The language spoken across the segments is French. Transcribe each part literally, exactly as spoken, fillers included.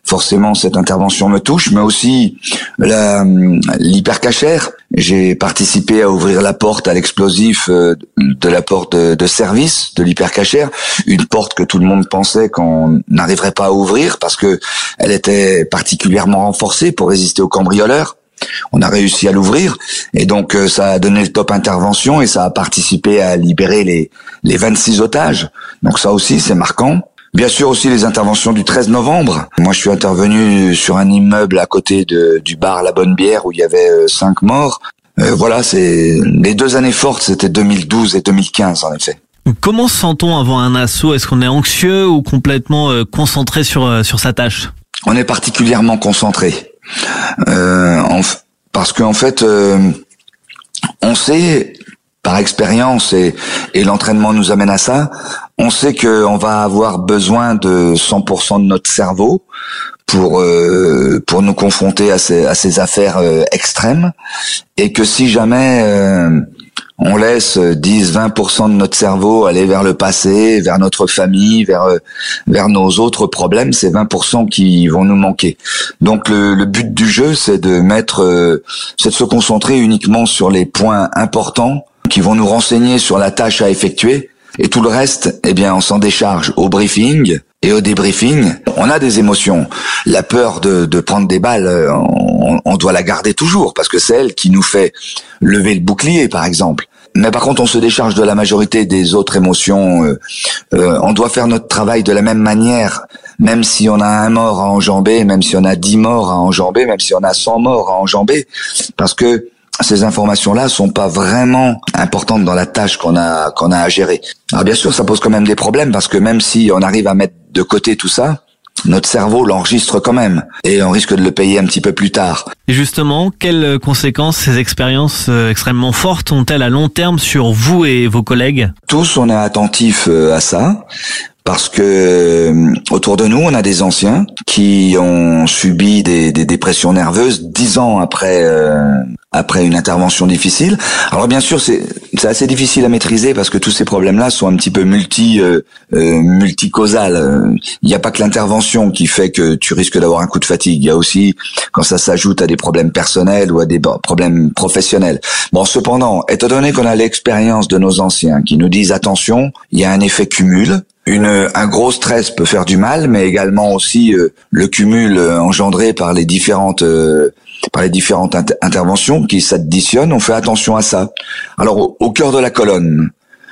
forcément cette intervention me touche, mais aussi la, l'hypercachère. J'ai participé à ouvrir la porte à l'explosif de la porte de, de service de l'hypercachère, une porte que tout le monde pensait qu'on n'arriverait pas à ouvrir parce que elle était particulièrement renforcée pour résister aux cambrioleurs. On a réussi à l'ouvrir et donc euh, ça a donné le top intervention et ça a participé à libérer les les vingt-six otages. Donc ça aussi c'est marquant. Bien sûr aussi les interventions du treize novembre. Moi je suis intervenu sur un immeuble à côté de du bar La Bonne Bière où il y avait euh, cinq morts. Euh, voilà, c'est les deux années fortes, c'était deux mille douze et deux mille quinze en effet. Comment se sent-on avant un assaut? Est-ce qu'on est anxieux ou complètement euh, concentré sur euh, sur sa tâche? On est particulièrement concentré. Euh, en, parce qu'en fait, euh, on sait par expérience et, et l'entraînement nous amène à ça, on sait qu'on va avoir besoin de cent pour cent de notre cerveau pour euh, pour nous confronter à ces, à ces affaires euh, extrêmes, et que si jamais euh, on laisse dix à vingt pour cent de notre cerveau aller vers le passé, vers notre famille, vers vers nos autres problèmes, c'est vingt pour cent qui vont nous manquer. Donc le, le but du jeu, c'est de mettre, euh, c'est de se concentrer uniquement sur les points importants qui vont nous renseigner sur la tâche à effectuer, et tout le reste, eh bien, on s'en décharge au briefing et au débriefing. On a des émotions. La peur de, de prendre des balles, on, on doit la garder toujours parce que c'est elle qui nous fait lever le bouclier, par exemple. Mais par contre, on se décharge de la majorité des autres émotions. Euh, euh, on doit faire notre travail de la même manière, même si on a un mort à enjamber, même si on a dix morts à enjamber, même si on a cent morts à enjamber, parce que ces informations-là sont pas vraiment importantes dans la tâche qu'on a qu'on a à gérer. Alors bien sûr, ça pose quand même des problèmes parce que même si on arrive à mettre de côté tout ça, notre cerveau l'enregistre quand même et on risque de le payer un petit peu plus tard. Et justement, quelles conséquences ces expériences extrêmement fortes ont-elles à long terme sur vous et vos collègues? Tous, on est attentifs à ça. Parce que autour de nous, on a des anciens qui ont subi des, des dépressions nerveuses dix ans après euh, après une intervention difficile. Alors bien sûr, c'est c'est assez difficile à maîtriser parce que tous ces problèmes-là sont un petit peu multi euh, euh, multicausal. Il n'y a pas que l'intervention qui fait que tu risques d'avoir un coup de fatigue. Il y a aussi quand ça s'ajoute à des problèmes personnels ou à des problèmes professionnels. Bon, cependant, étant donné qu'on a l'expérience de nos anciens qui nous disent attention, il y a un effet cumul. Une, un gros stress peut faire du mal, mais également aussi euh, le cumul euh, engendré par les différentes euh, par les différentes inter- interventions qui s'additionnent. On fait attention à ça. Alors au, au cœur de la colonne,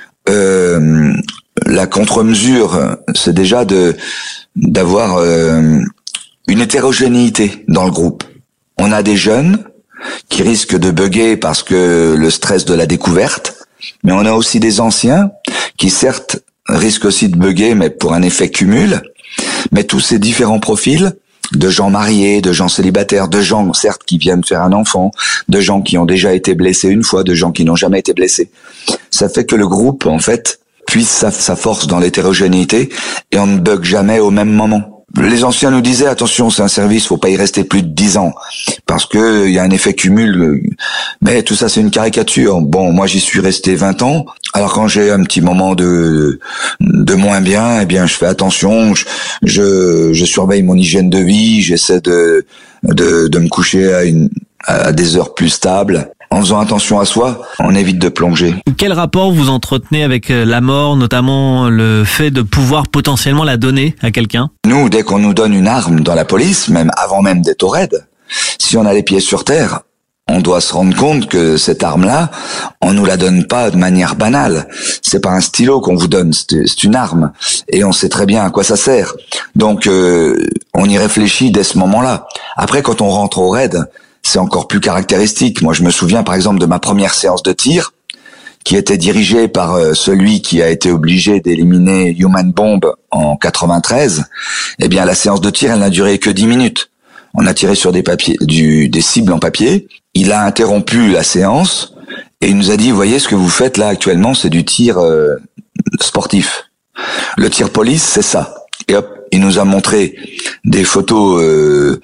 euh, la contre-mesure, c'est déjà de d'avoir euh, une hétérogénéité dans le groupe. On a des jeunes qui risquent de bugger parce que le stress de la découverte, mais on a aussi des anciens qui certes risque aussi de bugger, mais pour un effet cumul. Mais tous ces différents profils, de gens mariés, de gens célibataires, de gens, certes, qui viennent faire un enfant, de gens qui ont déjà été blessés une fois, de gens qui n'ont jamais été blessés, ça fait que le groupe, en fait, puise sa, sa force dans l'hétérogénéité et on ne bug jamais au même moment. Les anciens nous disaient, attention, c'est un service, faut pas y rester plus de dix ans, parce que il y a un effet cumul. Mais tout ça, c'est une caricature. Bon, moi, j'y suis resté vingt ans. Alors, quand j'ai un petit moment de de moins bien, eh bien, je fais attention, je je, je surveille mon hygiène de vie, j'essaie de de de me coucher à une à des heures plus stables. En faisant attention à soi, on évite de plonger. Quel rapport vous entretenez avec la mort, notamment le fait de pouvoir potentiellement la donner à quelqu'un? Nous, dès qu'on nous donne une arme dans la police, même avant même d'être au raid, si on a les pieds sur terre, on doit se rendre compte que cette arme-là, on nous la donne pas de manière banale. C'est pas un stylo qu'on vous donne, c'est une arme. Et on sait très bien à quoi ça sert. Donc, euh, on y réfléchit dès ce moment-là. Après, quand on rentre au raid, c'est encore plus caractéristique. Moi, je me souviens, par exemple, de ma première séance de tir, qui était dirigée par euh, celui qui a été obligé d'éliminer Human Bomb en quatre-vingt-treize. Eh bien, la séance de tir, elle n'a duré que dix minutes. On a tiré sur des papiers, du, des cibles en papier. Il a interrompu la séance et il nous a dit, vous voyez, ce que vous faites là actuellement, c'est du tir euh, sportif. Le tir police, c'est ça. Et hop, il nous a montré des photos euh,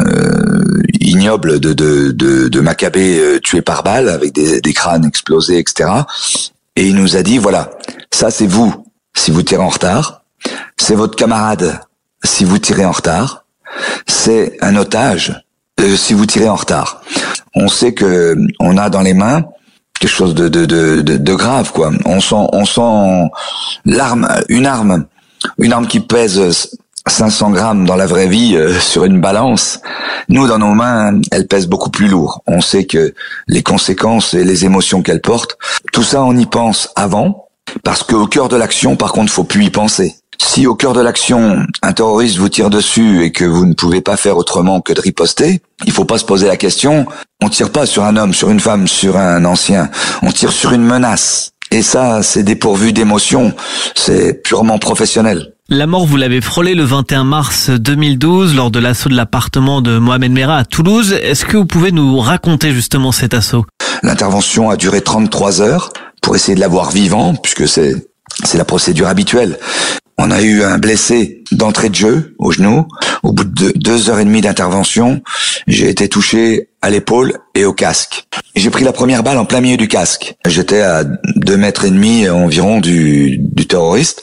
euh, ignobles de de de, de Maccabées euh, tués par balle avec des, des crânes explosés, et cetera. Et il nous a dit voilà, ça c'est vous si vous tirez en retard, c'est votre camarade si vous tirez en retard, c'est un otage euh, si vous tirez en retard. On sait que on a dans les mains quelque chose de, de, de, de, de grave, quoi. On sent, on sent l'arme, une arme, une arme qui pèse cinq cents grammes dans la vraie vie euh, sur une balance. Nous, dans nos mains, elle pèse beaucoup plus lourd. On sait que les conséquences et les émotions qu'elle porte, tout ça, on y pense avant, parce qu'au cœur de l'action, par contre, faut plus y penser. Si au cœur de l'action, un terroriste vous tire dessus et que vous ne pouvez pas faire autrement que de riposter, il faut pas se poser la question. On tire pas sur un homme, sur une femme, sur un ancien. On tire sur une menace. Et ça, c'est dépourvu d'émotion. C'est purement professionnel. La mort, vous l'avez frôlée le vingt et un mars deux mille douze lors de l'assaut de l'appartement de Mohamed Merah à Toulouse. Est-ce que vous pouvez nous raconter justement cet assaut? L'intervention a duré trente-trois heures pour essayer de l'avoir vivant, puisque c'est c'est la procédure habituelle. On a eu un blessé d'entrée de jeu au genou. Au bout de deux heures et demie d'intervention, j'ai été touché à l'épaule et au casque. J'ai pris la première balle en plein milieu du casque. J'étais à deux mètres et demi environ du, du terroriste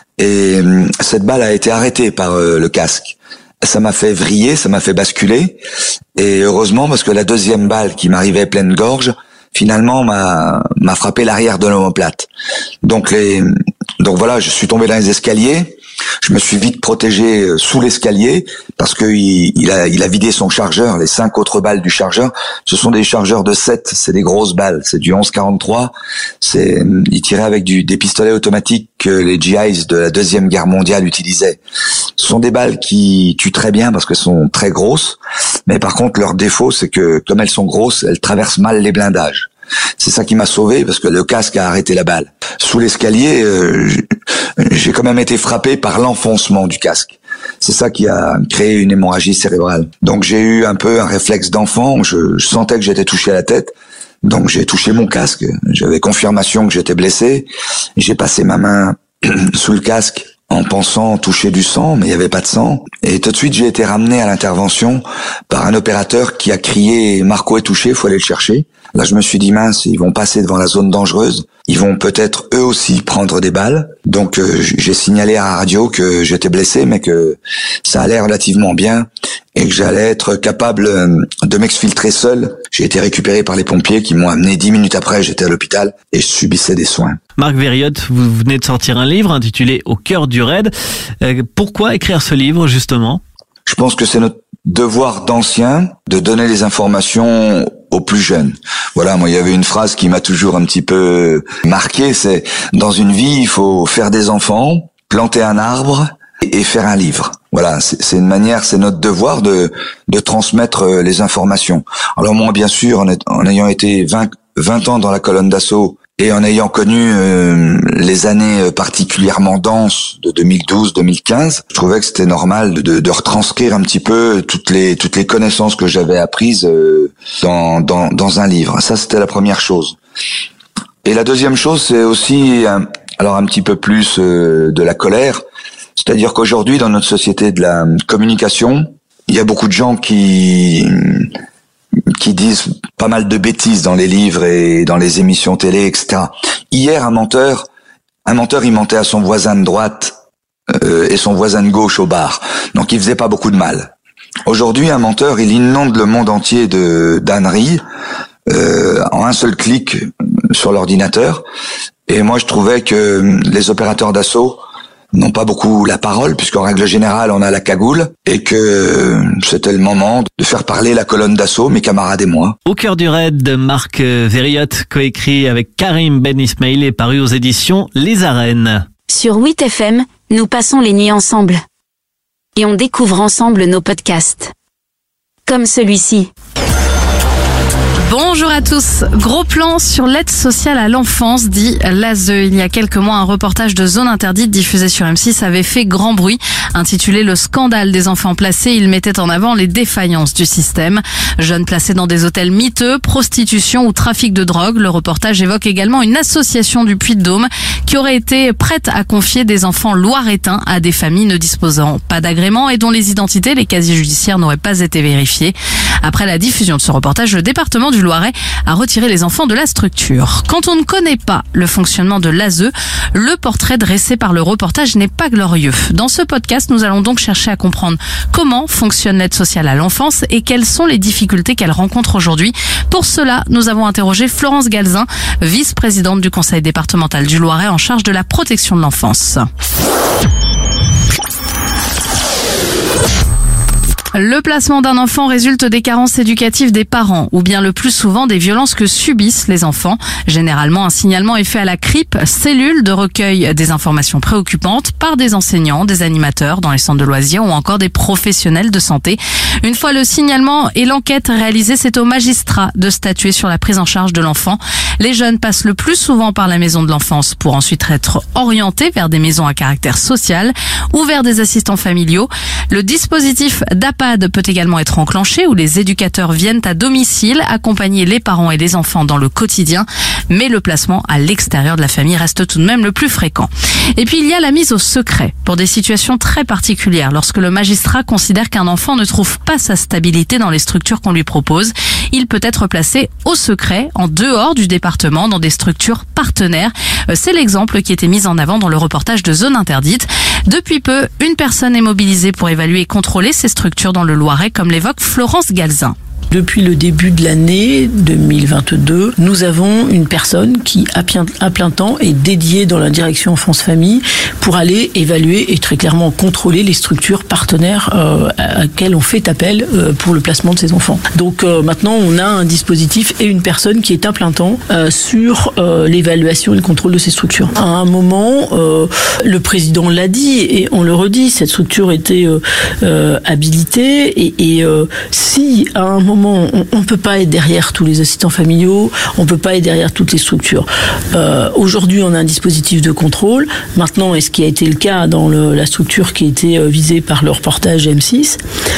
et cette balle a été arrêtée par euh, le casque. Ça m'a fait vriller, ça m'a fait basculer et heureusement parce que la deuxième balle qui m'arrivait pleine gorge finalement m'a m'a frappé l'arrière de l'omoplate. Donc les donc voilà, je suis tombé dans les escaliers. Je me suis vite protégé sous l'escalier parce que il, il a il a vidé son chargeur. Les cinq autres balles du chargeur, ce sont des chargeurs de sept, c'est des grosses balles, c'est du onze quarante-trois. C'est il tirait avec du des pistolets automatiques que les G Is de la deuxième guerre mondiale utilisaient. Ce sont des balles qui tuent très bien parce qu'elles sont très grosses, mais par contre leur défaut c'est que comme elles sont grosses, elles traversent mal les blindages. C'est ça qui m'a sauvé parce que le casque a arrêté la balle. Sous l'escalier, euh, j'ai quand même été frappé par l'enfoncement du casque. C'est ça qui a créé une hémorragie cérébrale. Donc j'ai eu un peu un réflexe d'enfant. Je, je sentais que j'étais touché à la tête. Donc j'ai touché mon casque. J'avais confirmation que j'étais blessé. J'ai passé ma main sous le casque en pensant toucher du sang, mais il n'y avait pas de sang. Et tout de suite, j'ai été ramené à l'intervention par un opérateur qui a crié « Marco est touché, il faut aller le chercher ». Là, je me suis dit, mince, ils vont passer devant la zone dangereuse. Ils vont peut-être eux aussi prendre des balles. Donc, euh, j'ai signalé à la radio que j'étais blessé, mais que ça allait relativement bien et que j'allais être capable de m'exfiltrer seul. J'ai été récupéré par les pompiers qui m'ont amené dix minutes après. J'étais à l'hôpital et je subissais des soins. Marc Verriotte, vous venez de sortir un livre intitulé « Au cœur du raid ». Euh, pourquoi écrire ce livre, justement ? Je pense que c'est notre devoir d'ancien de donner les informations aux plus jeunes. Voilà, moi il y avait une phrase qui m'a toujours un petit peu marqué, c'est dans une vie il faut faire des enfants, planter un arbre et faire un livre. Voilà, c'est une manière, c'est notre devoir de de transmettre les informations. Alors moi bien sûr, en, est, en ayant été vingt, vingt ans dans la colonne d'assaut et en ayant connu euh, les années particulièrement denses de deux mille douze deux mille quinze, je trouvais que c'était normal de, de retranscrire un petit peu toutes les toutes les connaissances que j'avais apprises euh, dans, dans dans un livre. Ça, c'était la première chose. Et la deuxième chose, c'est aussi un, alors un petit peu plus euh, de la colère. C'est-à-dire qu'aujourd'hui, dans notre société de la communication, il y a beaucoup de gens qui qui disent pas mal de bêtises dans les livres et dans les émissions télé, et cetera. Hier, un menteur, un menteur, il mentait à son voisin de droite euh, et son voisin de gauche au bar. Donc, il faisait pas beaucoup de mal. Aujourd'hui, un menteur, il inonde le monde entier de d'âneries euh, en un seul clic sur l'ordinateur. Et moi, je trouvais que les opérateurs d'assaut n'ont pas beaucoup la parole, puisqu'en règle générale, on a la cagoule, et que c'était le moment de faire parler la colonne d'assaut, mes camarades et moi. Au cœur du raid de Marc Verriotte, coécrit avec Karim Ben Ismail, est paru aux éditions Les Arènes. Sur huit F M, nous passons les nuits ensemble. Et on découvre ensemble nos podcasts. Comme celui-ci. Bonjour à tous. Gros plan sur l'aide sociale à l'enfance, dit l'A S E. Il y a quelques mois, un reportage de Zone Interdite diffusé sur M six avait fait grand bruit. Intitulé « Le scandale des enfants placés », il mettait en avant les défaillances du système. Jeunes placés dans des hôtels miteux, prostitution ou trafic de drogue. Le reportage évoque également une association du Puy-de-Dôme qui aurait été prête à confier des enfants loiretains à des familles ne disposant pas d'agrément et dont les identités, les casiers judiciaires n'auraient pas été vérifiés. Après la diffusion de ce reportage, le département du Loiret a retiré les enfants de la structure. Quand on ne connaît pas le fonctionnement de l'A S E, le portrait dressé par le reportage n'est pas glorieux. Dans ce podcast, nous allons donc chercher à comprendre comment fonctionne l'aide sociale à l'enfance et quelles sont les difficultés qu'elle rencontre aujourd'hui. Pour cela, nous avons interrogé Florence Galzin, vice-présidente du conseil départemental du Loiret en charge de la protection de l'enfance. Le placement d'un enfant résulte des carences éducatives des parents ou bien le plus souvent des violences que subissent les enfants. Généralement, un signalement est fait à la C R I P, cellule de recueil des informations préoccupantes, par des enseignants, des animateurs dans les centres de loisirs ou encore des professionnels de santé. Une fois le signalement et l'enquête réalisée, c'est au magistrat de statuer sur la prise en charge de l'enfant. Les jeunes passent le plus souvent par la maison de l'enfance pour ensuite être orientés vers des maisons à caractère social ou vers des assistants familiaux. Le dispositif d'A P A D peut également être enclenché où les éducateurs viennent à domicile accompagner les parents et les enfants dans le quotidien, mais le placement à l'extérieur de la famille reste tout de même le plus fréquent. Et puis il y a la mise au secret pour des situations très particulières lorsque le magistrat considère qu'un enfant ne trouve pas sa stabilité dans les structures qu'on lui propose. Il peut être placé au secret, en dehors du département, dans des structures partenaires. C'est l'exemple qui était mis en avant dans le reportage de Zone Interdite. Depuis peu, une personne est mobilisée pour évaluer et contrôler ces structures dans le Loiret, comme l'évoque Florence Galzin. Depuis le début de l'année deux mille vingt-deux, nous avons une personne qui, à plein temps, est dédiée dans la direction enfance-famille pour aller évaluer et très clairement contrôler les structures partenaires euh, à laquelle on fait appel euh, pour le placement de ces enfants. Donc euh, maintenant, on a un dispositif et une personne qui est à plein temps euh, sur euh, l'évaluation et le contrôle de ces structures. À un moment, euh, le président l'a dit et on le redit, cette structure était euh, euh, habilitée et, et euh, si à un moment on ne peut pas être derrière tous les assistants familiaux, on ne peut pas être derrière toutes les structures. Euh, aujourd'hui, on a un dispositif de contrôle. Maintenant, et ce qui a été le cas dans le, la structure qui a été visée par le reportage M six,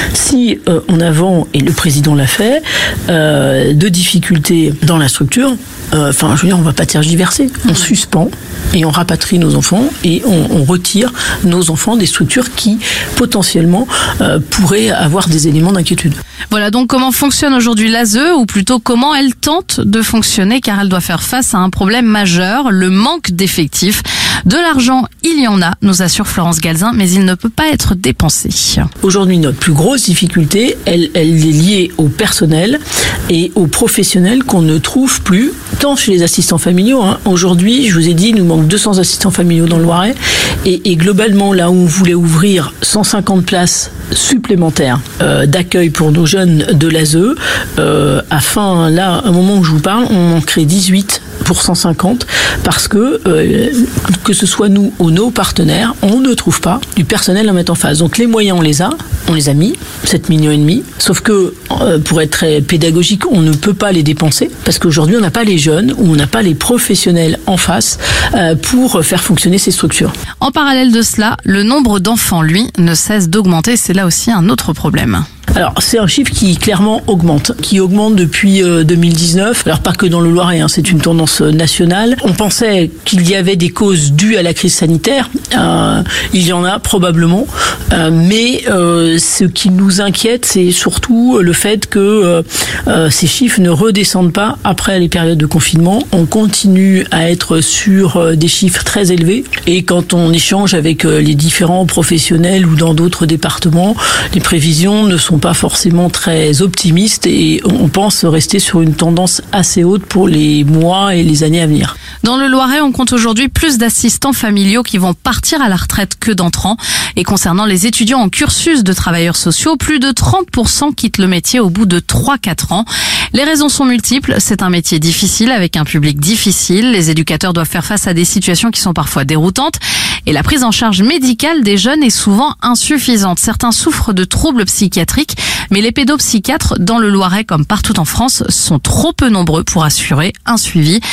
si euh, en avant, et le président l'a fait, euh, de difficultés dans la structure, enfin, euh, je veux dire, on ne va pas tergiverser. On suspend et on rapatrie nos enfants et on, on retire nos enfants des structures qui, potentiellement, euh, pourraient avoir des éléments d'inquiétude. Voilà donc comment fonctionne aujourd'hui l'A S E, ou plutôt comment elle tente de fonctionner, car elle doit faire face à un problème majeur, le manque d'effectifs. De l'argent, il y en a, nous assure Florence Galzin, mais il ne peut pas être dépensé. Aujourd'hui, notre plus grosse difficulté, elle, elle est liée au personnel et aux professionnels qu'on ne trouve plus, tant chez les assistants familiaux. Hein. Aujourd'hui, je vous ai dit, il nous manque deux cents assistants familiaux dans le Loiret. Et, et globalement, là où on voulait ouvrir cent cinquante places supplémentaires euh, d'accueil pour nos jeunes de l'A S E, euh, afin, là, au moment où je vous parle, on manquerait dix-huit pour cent cinquante, parce que, euh, que ce soit nous ou nos partenaires, on ne trouve pas du personnel à mettre en face. Donc les moyens, on les a, on les a mis, sept millions et demi, sauf que, euh, pour être très pédagogique, on ne peut pas les dépenser, parce qu'aujourd'hui, on n'a pas les jeunes, ou on n'a pas les professionnels en face euh, pour faire fonctionner ces structures. En parallèle de cela, le nombre d'enfants, lui, ne cesse d'augmenter. C'est là aussi un autre problème. Alors, c'est un chiffre qui clairement augmente, qui augmente depuis euh, deux mille dix-neuf. Alors, pas que dans le Loiret, hein, c'est une tendance nationale. On pensait qu'il y avait des causes dues à la crise sanitaire. Euh, il y en a probablement. Euh, mais euh, ce qui nous inquiète, c'est surtout le fait que euh, euh, ces chiffres ne redescendent pas après les périodes de confinement. On continue à être sur euh, des chiffres très élevés. Et quand on échange avec euh, les différents professionnels ou dans d'autres départements, les prévisions ne sont pas forcément très optimistes et on pense rester sur une tendance assez haute pour les mois et les années à venir. Dans le Loiret, on compte aujourd'hui plus d'assistants familiaux qui vont partir à la retraite que d'entrants. Et concernant les étudiants en cursus de travailleurs sociaux, plus de trente pour cent quittent le métier au bout de trois à quatre ans. Les raisons sont multiples. C'est un métier difficile avec un public difficile. Les éducateurs doivent faire face à des situations qui sont parfois déroutantes. Et la prise en charge médicale des jeunes est souvent insuffisante. Certains souffrent de troubles psychiatriques, mais les pédopsychiatres dans le Loiret, comme partout en France, sont trop peu nombreux pour assurer un suivi.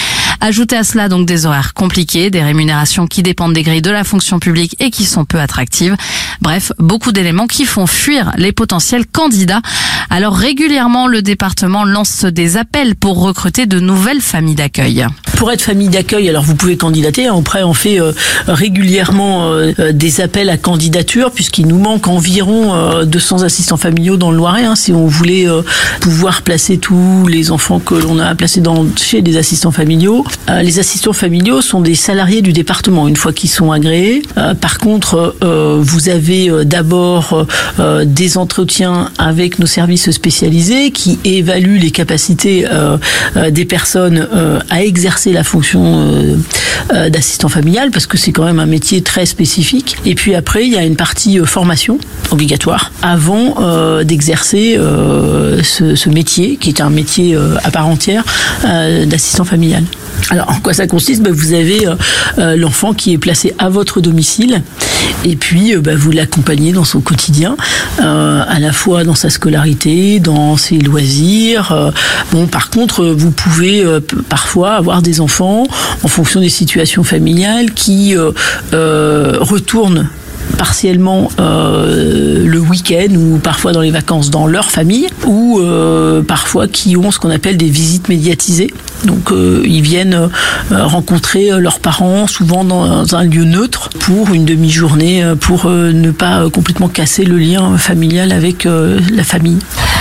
Ajoutez à cela donc des horaires compliqués, des rémunérations qui dépendent des grilles de la fonction publique et qui sont peu attractives. Bref, beaucoup d'éléments qui font fuir les potentiels candidats. Alors régulièrement, le département lance des appels pour recruter de nouvelles familles d'accueil. Pour être famille d'accueil, alors vous pouvez candidater. Après, on fait euh, régulièrement euh, des appels à candidature, puisqu'il nous manque environ euh, deux cents assistants familiaux dans le Loiret. Hein, si on voulait euh, pouvoir placer tous les enfants que l'on a placés dans, chez des assistants familiaux. Euh, les assistants familiaux sont des salariés du département une fois qu'ils sont agréés. Euh, par contre, euh, vous avez euh, d'abord euh, des entretiens avec nos services spécialisés qui évaluent les capacités euh, euh, des personnes euh, à exercer la fonction euh, euh, d'assistant familial, parce que c'est quand même un métier très spécifique. Et puis après, il y a une partie euh, formation obligatoire avant euh, d'exercer euh, ce, ce métier, qui est un métier euh, à part entière euh, d'assistant familial. Alors, en quoi ça consiste ? Ben, vous avez euh, euh, l'enfant qui est placé à votre domicile, et puis euh, ben, vous l'accompagnez dans son quotidien, euh, à la fois dans sa scolarité, dans ses loisirs. Euh, bon, par contre, vous pouvez euh, p- parfois avoir des enfants, en fonction des situations familiales, qui euh, euh, retournent partiellement euh, le week-end ou parfois dans les vacances dans leur famille, ou euh, parfois qui ont ce qu'on appelle des visites médiatisées. Donc euh, ils viennent euh, rencontrer leurs parents, souvent dans un lieu neutre, pour une demi-journée, pour euh, ne pas complètement casser le lien familial avec euh, la famille.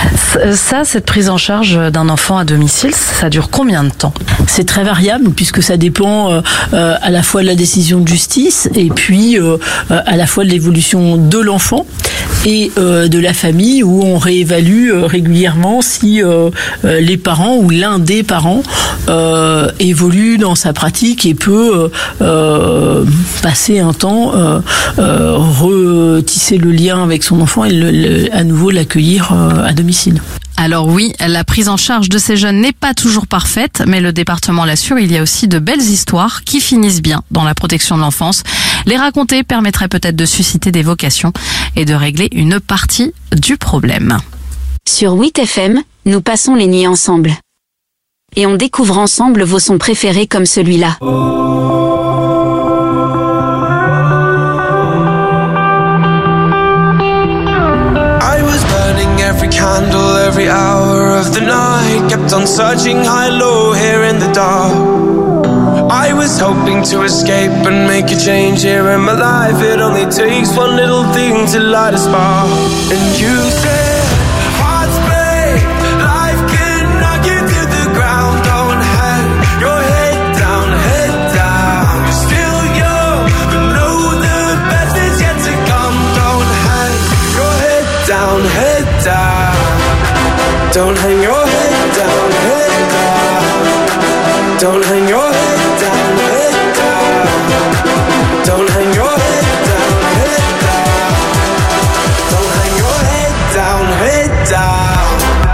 Ça, cette prise en charge d'un enfant à domicile, ça dure combien de temps ? C'est très variable, puisque ça dépend euh, euh, à la fois de la décision de justice et puis euh, à la fois de l'évolution de l'enfant et euh, de la famille, où on réévalue euh, régulièrement si euh, euh, les parents ou l'un des parents euh, évolue dans sa pratique et peut euh, euh, passer un temps, euh, euh, retisser le lien avec son enfant et le, le, à nouveau l'accueillir euh, à domicile. Alors oui, la prise en charge de ces jeunes n'est pas toujours parfaite, mais le département l'assure, il y a aussi de belles histoires qui finissent bien dans la protection de l'enfance. Les raconter permettrait peut-être de susciter des vocations et de régler une partie du problème. Sur huit F M, nous passons les nuits ensemble. Et on découvre ensemble vos sons préférés comme celui-là. Every candle, every hour of the night, kept on searching high, low, here in the dark. I was hoping to escape and make a change here in my life. It only takes one little thing to light a spark. And you said, hearts break, life can knock you to the ground. Don't hang your head down, head down. You're still young, but know the best is yet to come. Don't hang your head down, head down. Don't hang your head down, head down. Don't hang your head down, head down. Don't hang your head down, head down. Don't hang your head down, head down.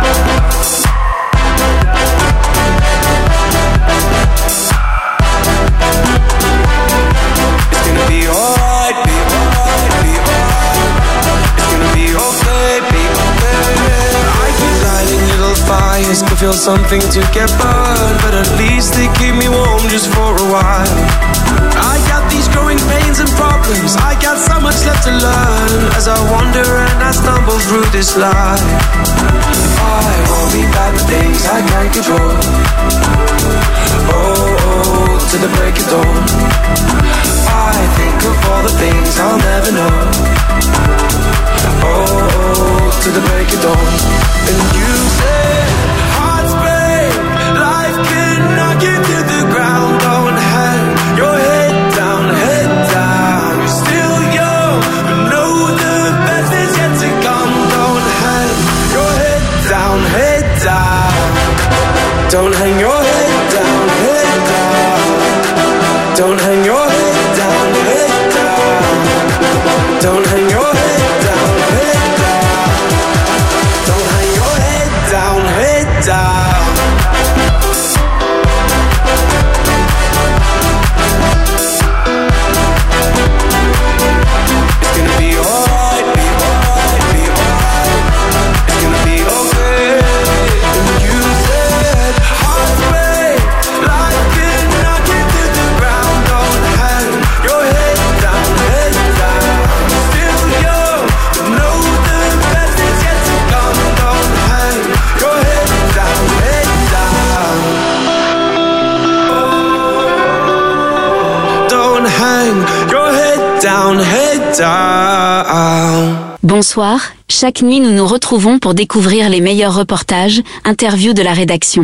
It's gonna be alright, be alright, be alright. It's gonna be okay, be okay. I keep lighting little fires, can feel something to get burned, but at least they keep me warm just for a while. I got these growing pains and problems, I got so much left to learn, as I wander and I stumble through this life. I worry about the things I can't control. Oh, oh, to the break of dawn. I think of all the things I'll never know. Oh, oh, to the break of dawn. And you said, hearts break, life can knock you to the ground. Don't hang your head down, head down. You're still young, but know the best is yet to come. Don't hang your head down, head down. Don't hang your head down, head down. Don't hang your head down, head down. Don't hang your head down, head down. Don't hang your head down, head down. It's gonna be alright, be alright, be alright. It's gonna be okay. And you said, hearts break, life can Bonsoir, chaque nuit nous nous retrouvons pour découvrir les meilleurs reportages, interviews de la rédaction.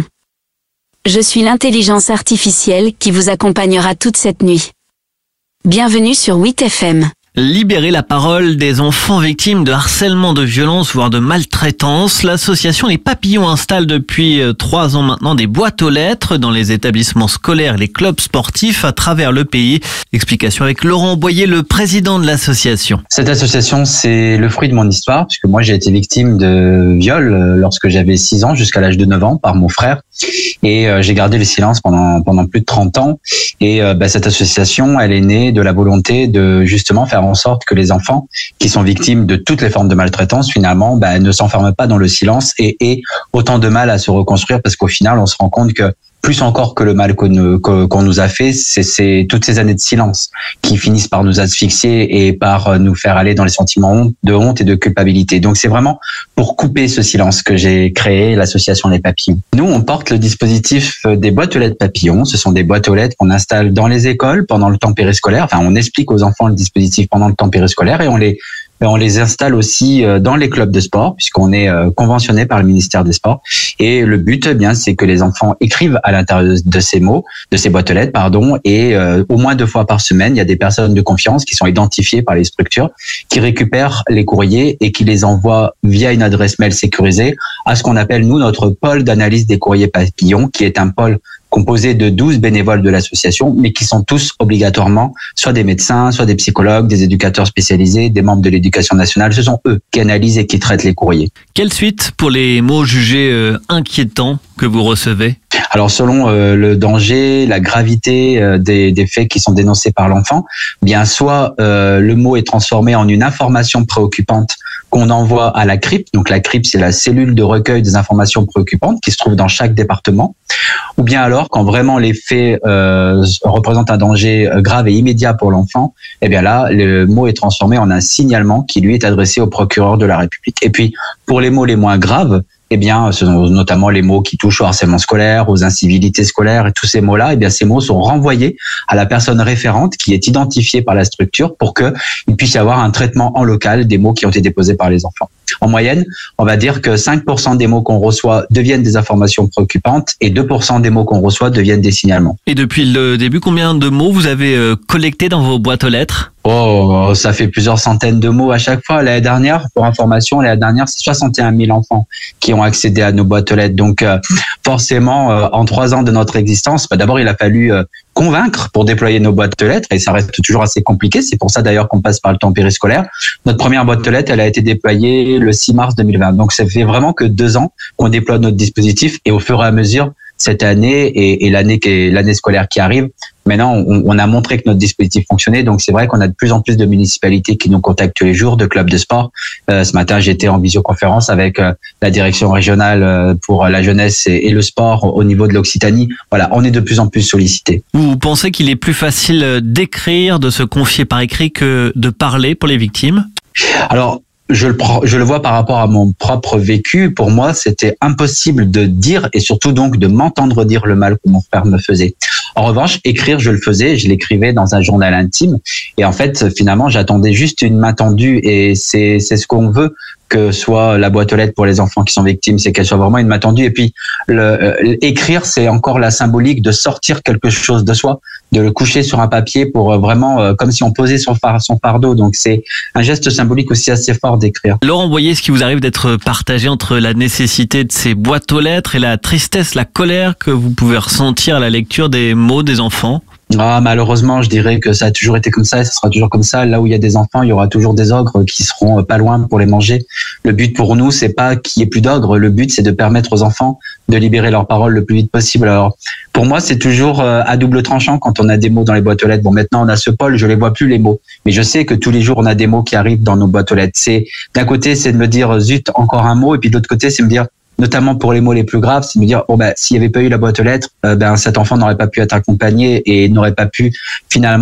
Je suis l'intelligence artificielle qui vous accompagnera toute cette nuit. Bienvenue sur huit F M. Libérer la parole des enfants victimes de harcèlement, de violence, voire de maltraitance. L'association Les Papillons installe depuis trois ans maintenant des boîtes aux lettres dans les établissements scolaires et les clubs sportifs à travers le pays. Explication avec Laurent Boyer, le président de l'association. Cette association, c'est le fruit de mon histoire, puisque moi j'ai été victime de viol lorsque j'avais six ans jusqu'à l'âge de neuf ans par mon frère. Et euh, j'ai gardé le silence pendant pendant plus de trente ans. Et euh, bah, cette association, elle est née de la volonté de justement faire en sorte que les enfants qui sont victimes de toutes les formes de maltraitance, finalement, bah, ne s'enferment pas dans le silence et aient autant de mal à se reconstruire, parce qu'au final, on se rend compte que plus encore que le mal qu'on, qu'on nous a fait, c'est, c'est toutes ces années de silence qui finissent par nous asphyxier et par nous faire aller dans les sentiments de honte et de culpabilité. Donc c'est vraiment pour couper ce silence que j'ai créé l'association Les Papillons. Nous, on porte le dispositif des boîtes aux lettres papillons. Ce sont des boîtes aux lettres qu'on installe dans les écoles pendant le temps périscolaire. Enfin, on explique aux enfants le dispositif pendant le temps périscolaire et on les on les installe aussi dans les clubs de sport, puisqu'on est conventionné par le ministère des Sports. Et le but, eh bien, c'est que les enfants écrivent à l'intérieur de ces mots, de ces boîtes aux lettres, pardon, et euh, au moins deux fois par semaine, il y a des personnes de confiance qui sont identifiées par les structures, qui récupèrent les courriers et qui les envoient via une adresse mail sécurisée à ce qu'on appelle, nous, notre pôle d'analyse des courriers papillons, qui est un pôle composé de douze bénévoles de l'association, mais qui sont tous obligatoirement soit des médecins, soit des psychologues, des éducateurs spécialisés, des membres de l'éducation nationale. Ce sont eux qui analysent et qui traitent les courriers. Quelle suite pour les mots jugés euh, inquiétants que vous recevez ? Alors selon euh, le danger, la gravité euh, des, des faits qui sont dénoncés par l'enfant, bien soit euh, le mot est transformé en une information préoccupante qu'on envoie à la C R I P. Donc la C R I P, c'est la cellule de recueil des informations préoccupantes qui se trouve dans chaque département. Ou bien alors, quand vraiment les faits euh, représentent un danger grave et immédiat pour l'enfant, eh bien là, le mot est transformé en un signalement qui lui est adressé au procureur de la République. Et puis, pour les mots les moins graves, eh bien, ce sont notamment les mots qui touchent au harcèlement scolaire, aux incivilités scolaires et tous ces mots-là, eh bien, ces mots sont renvoyés à la personne référente qui est identifiée par la structure pour que il puisse y avoir un traitement en local des mots qui ont été déposés par les enfants. En moyenne, on va dire que cinq pour cent des mots qu'on reçoit deviennent des informations préoccupantes et deux pour cent des mots qu'on reçoit deviennent des signalements. Et depuis le début, combien de mots vous avez collectés dans vos boîtes aux lettres ? Oh, ça fait plusieurs centaines de mots à chaque fois. L'année dernière, pour information, l'année dernière, c'est soixante et un mille enfants qui ont accédé à nos boîtes aux lettres. Donc, euh, forcément, euh, en trois ans de notre existence, bah, d'abord, il a fallu euh, convaincre pour déployer nos boîtes aux lettres, et ça reste toujours assez compliqué. C'est pour ça d'ailleurs qu'on passe par le temps périscolaire. Notre première boîte aux lettres, elle a été déployée le six mars deux mille vingt. Donc, ça fait vraiment que deux ans qu'on déploie notre dispositif, et au fur et à mesure, cette année et, et l'année qui est l'année scolaire qui arrive, maintenant on, on a montré que notre dispositif fonctionnait. Donc c'est vrai qu'on a de plus en plus de municipalités qui nous contactent tous les jours, de clubs de sport. Euh, ce matin j'étais en visioconférence avec euh, la direction régionale euh, pour la jeunesse et, et le sport au niveau de l'Occitanie. Voilà, on est de plus en plus sollicités. Vous pensez qu'il est plus facile d'écrire, de se confier par écrit que de parler pour les victimes ? Alors, Je le, je le vois par rapport à mon propre vécu. Pour moi, c'était impossible de dire et surtout donc de m'entendre dire le mal que mon frère me faisait. En revanche, écrire, je le faisais, je l'écrivais dans un journal intime. Et en fait, finalement, j'attendais juste une main tendue, et c'est, c'est ce qu'on veut que soit la boîte aux lettres pour les enfants qui sont victimes, c'est qu'elle soit vraiment une main tendue. Et puis, le, euh, écrire, c'est encore la symbolique de sortir quelque chose de soi, de le coucher sur un papier pour vraiment, euh, comme si on posait son, far, son fardeau. Donc, c'est un geste symbolique aussi assez fort d'écrire. Laurent Boyer, est-ce qu'il vous arrive d'être partagé entre la nécessité de ces boîtes aux lettres et la tristesse, la colère que vous pouvez ressentir à la lecture des mots des enfants ? Ah, malheureusement, je dirais que ça a toujours été comme ça et ça sera toujours comme ça. Là où il y a des enfants, il y aura toujours des ogres qui seront pas loin pour les manger. Le but pour nous, c'est pas qu'il y ait plus d'ogres. Le but, c'est de permettre aux enfants de libérer leur parole le plus vite possible. Alors, pour moi, c'est toujours à double tranchant quand on a des mots dans les boîtes aux lettres. Bon, maintenant, on a ce pôle, je les vois plus, les mots. Mais je sais que tous les jours, on a des mots qui arrivent dans nos boîtes aux lettres. C'est, d'un côté, c'est de me dire, zut, encore un mot. Et puis de l'autre côté, c'est me dire, notamment pour les mots les plus graves, c'est de me dire, bon, ben, s'il n'y avait pas eu la boîte aux lettres, euh, ben, cet enfant n'aurait pas pu être accompagné et n'aurait pas pu, finalement,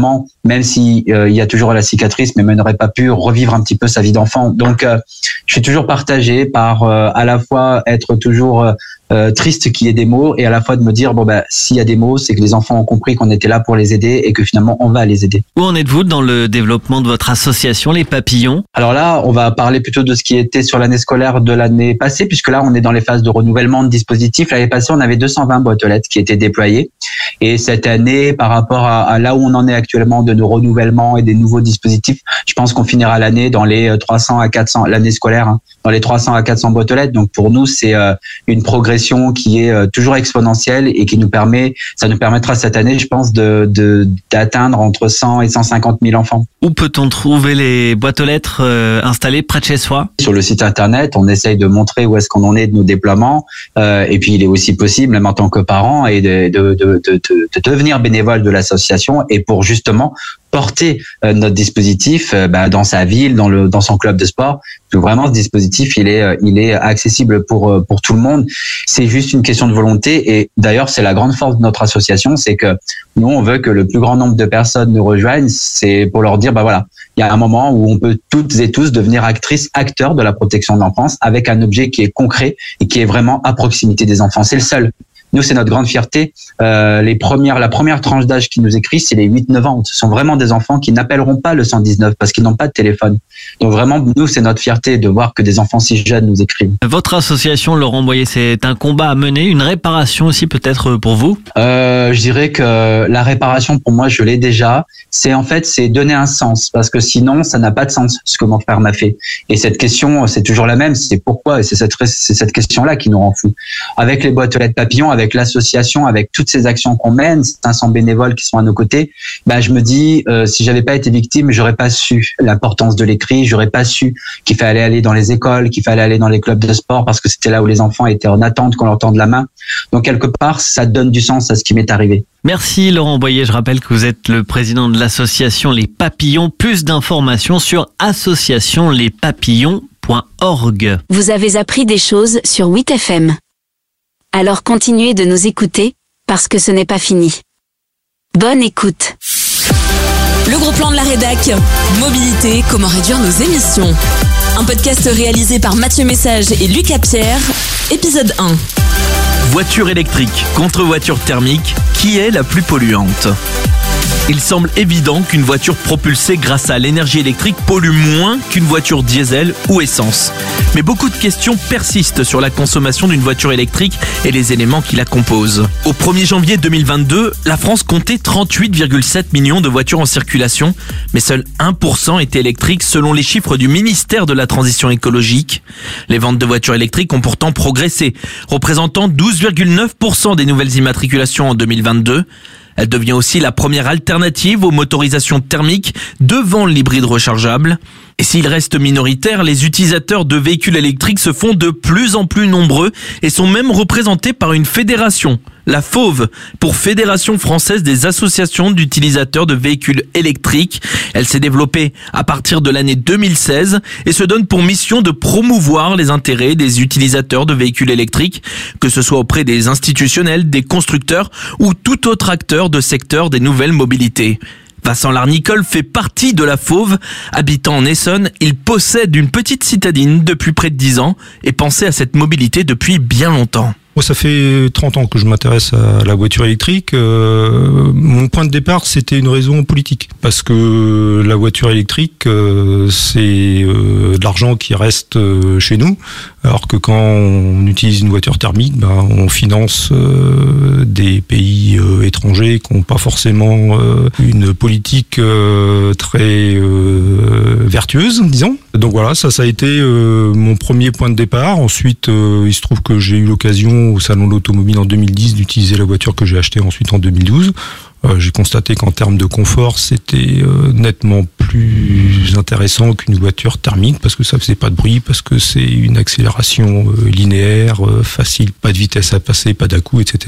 même si euh, il y a toujours la cicatrice, mais n'aurait pas pu revivre un petit peu sa vie d'enfant. Donc, euh, je suis toujours partagé par euh, à la fois être toujours euh, Euh, triste qu'il y ait des mots et à la fois de me dire bon bah s'il y a des mots, c'est que les enfants ont compris qu'on était là pour les aider et que finalement on va les aider. Où en êtes-vous dans le développement de votre association Les Papillons ? Alors là, on va parler plutôt de ce qui était sur l'année scolaire de l'année passée, puisque là on est dans les phases de renouvellement de dispositifs. L'année passée, on avait deux cent vingt boîtes aux lettres qui étaient déployées et cette année, par rapport à, à là où on en est actuellement de nos renouvellements et des nouveaux dispositifs, je pense qu'on finira l'année dans les trois cents à quatre cents, l'année scolaire, hein, dans les trois cents à quatre cents boîtes aux lettres. Donc pour nous, c'est euh, une progression qui est toujours exponentielle et qui nous permet, ça nous permettra cette année, je pense, de, de d'atteindre entre cent et cent cinquante mille enfants. Où peut-on trouver les boîtes aux lettres euh, installées près de chez soi ? Sur le site internet, on essaye de montrer où est-ce qu'on en est de nos déploiements. Euh, et puis, il est aussi possible, même en tant que parent, et de, de, de, de, de devenir bénévole de l'association et pour justement porter euh, notre dispositif euh, bah, dans sa ville, dans le dans son club de sport. Donc vraiment, ce dispositif, il est il est accessible pour pour tout le monde. C'est juste une question de volonté. Et d'ailleurs, c'est la grande force de notre association, c'est que nous, on veut que le plus grand nombre de personnes nous rejoignent. C'est pour leur dire, bah voilà, il y a un moment où on peut toutes et tous devenir actrices, acteurs de la protection de l'enfance avec un objet qui est concret et qui est vraiment à proximité des enfants. C'est le seul. Nous, c'est notre grande fierté. Euh, les premières, la première tranche d'âge qui nous écrit, c'est les huit neuf ans. Ce sont vraiment des enfants qui n'appelleront pas le cent dix-neuf parce qu'ils n'ont pas de téléphone. Donc vraiment, nous, c'est notre fierté de voir que des enfants si jeunes nous écrivent. Votre association, Laurent Boyer, c'est un combat à mener, une réparation aussi peut-être pour vous ? euh, Je dirais que la réparation, pour moi, je l'ai déjà. C'est en fait, c'est donner un sens parce que sinon, ça n'a pas de sens ce que mon frère m'a fait. Et cette question, c'est toujours la même. C'est pourquoi, et c'est cette, c'est cette question-là qui nous rend fous. Avec les boîtes aux lettres papillons, avec avec l'association, avec toutes ces actions qu'on mène, cinq cents bénévoles qui sont à nos côtés, bah je me dis euh, si j'avais pas été victime, j'aurais pas su l'importance de l'écrit, j'aurais pas su qu'il fallait aller dans les écoles, qu'il fallait aller dans les clubs de sport parce que c'était là où les enfants étaient en attente qu'on leur tende la main. Donc quelque part, ça donne du sens à ce qui m'est arrivé. Merci Laurent Boyer, je rappelle que vous êtes le président de l'association Les Papillons. Plus d'informations sur association les papillons point org. Vous avez appris des choses sur huit F M. Alors continuez de nous écouter, parce que ce n'est pas fini. Bonne écoute. Le gros plan de la rédac. Mobilité, comment réduire nos émissions. Un podcast réalisé par Mathieu Message et Lucas Pierre. Épisode un. Voiture électrique contre voiture thermique, qui est la plus polluante ? Il semble évident qu'une voiture propulsée grâce à l'énergie électrique pollue moins qu'une voiture diesel ou essence. Mais beaucoup de questions persistent sur la consommation d'une voiture électrique et les éléments qui la composent. Au premier janvier deux mille vingt-deux, la France comptait trente-huit virgule sept millions de voitures en circulation, mais seul un pour cent étaient électriques selon les chiffres du ministère de la Transition écologique. Les ventes de voitures électriques ont pourtant progressé, représentant douze virgule neuf pour cent des nouvelles immatriculations en deux mille vingt-deux. Elle devient aussi la première alternative aux motorisations thermiques devant l'hybride rechargeable. Et s'il reste minoritaire, les utilisateurs de véhicules électriques se font de plus en plus nombreux et sont même représentés par une fédération, la FAUV, pour Fédération Française des Associations d'Utilisateurs de Véhicules Électriques. Elle s'est développée à partir de l'année deux mille seize et se donne pour mission de promouvoir les intérêts des utilisateurs de véhicules électriques, que ce soit auprès des institutionnels, des constructeurs ou tout autre acteur de secteur des nouvelles mobilités. Vincent Larnicole fait partie de la FAUV. Habitant en Essonne, il possède une petite citadine depuis près de dix ans et pensait à cette mobilité depuis bien longtemps. Moi, ça fait trente ans que je m'intéresse à la voiture électrique. Euh, mon point de départ, c'était une raison politique. Parce que la voiture électrique, euh, c'est euh, de l'argent qui reste euh, chez nous. Alors que quand on utilise une voiture thermique, ben, on finance euh, des pays euh, étrangers qui n'ont pas forcément euh, une politique euh, très euh, vertueuse, disons. Donc voilà, ça, ça a été euh, mon premier point de départ. Ensuite, euh, il se trouve que j'ai eu l'occasion au Salon de l'Automobile en deux mille dix d'utiliser la voiture que j'ai achetée ensuite en deux mille douze. Euh, j'ai constaté qu'en termes de confort, c'était euh, nettement plus intéressant qu'une voiture thermique parce que ça faisait pas de bruit, parce que c'est une accélération euh, linéaire, euh, facile, pas de vitesse à passer, pas d'à-coups, et cetera.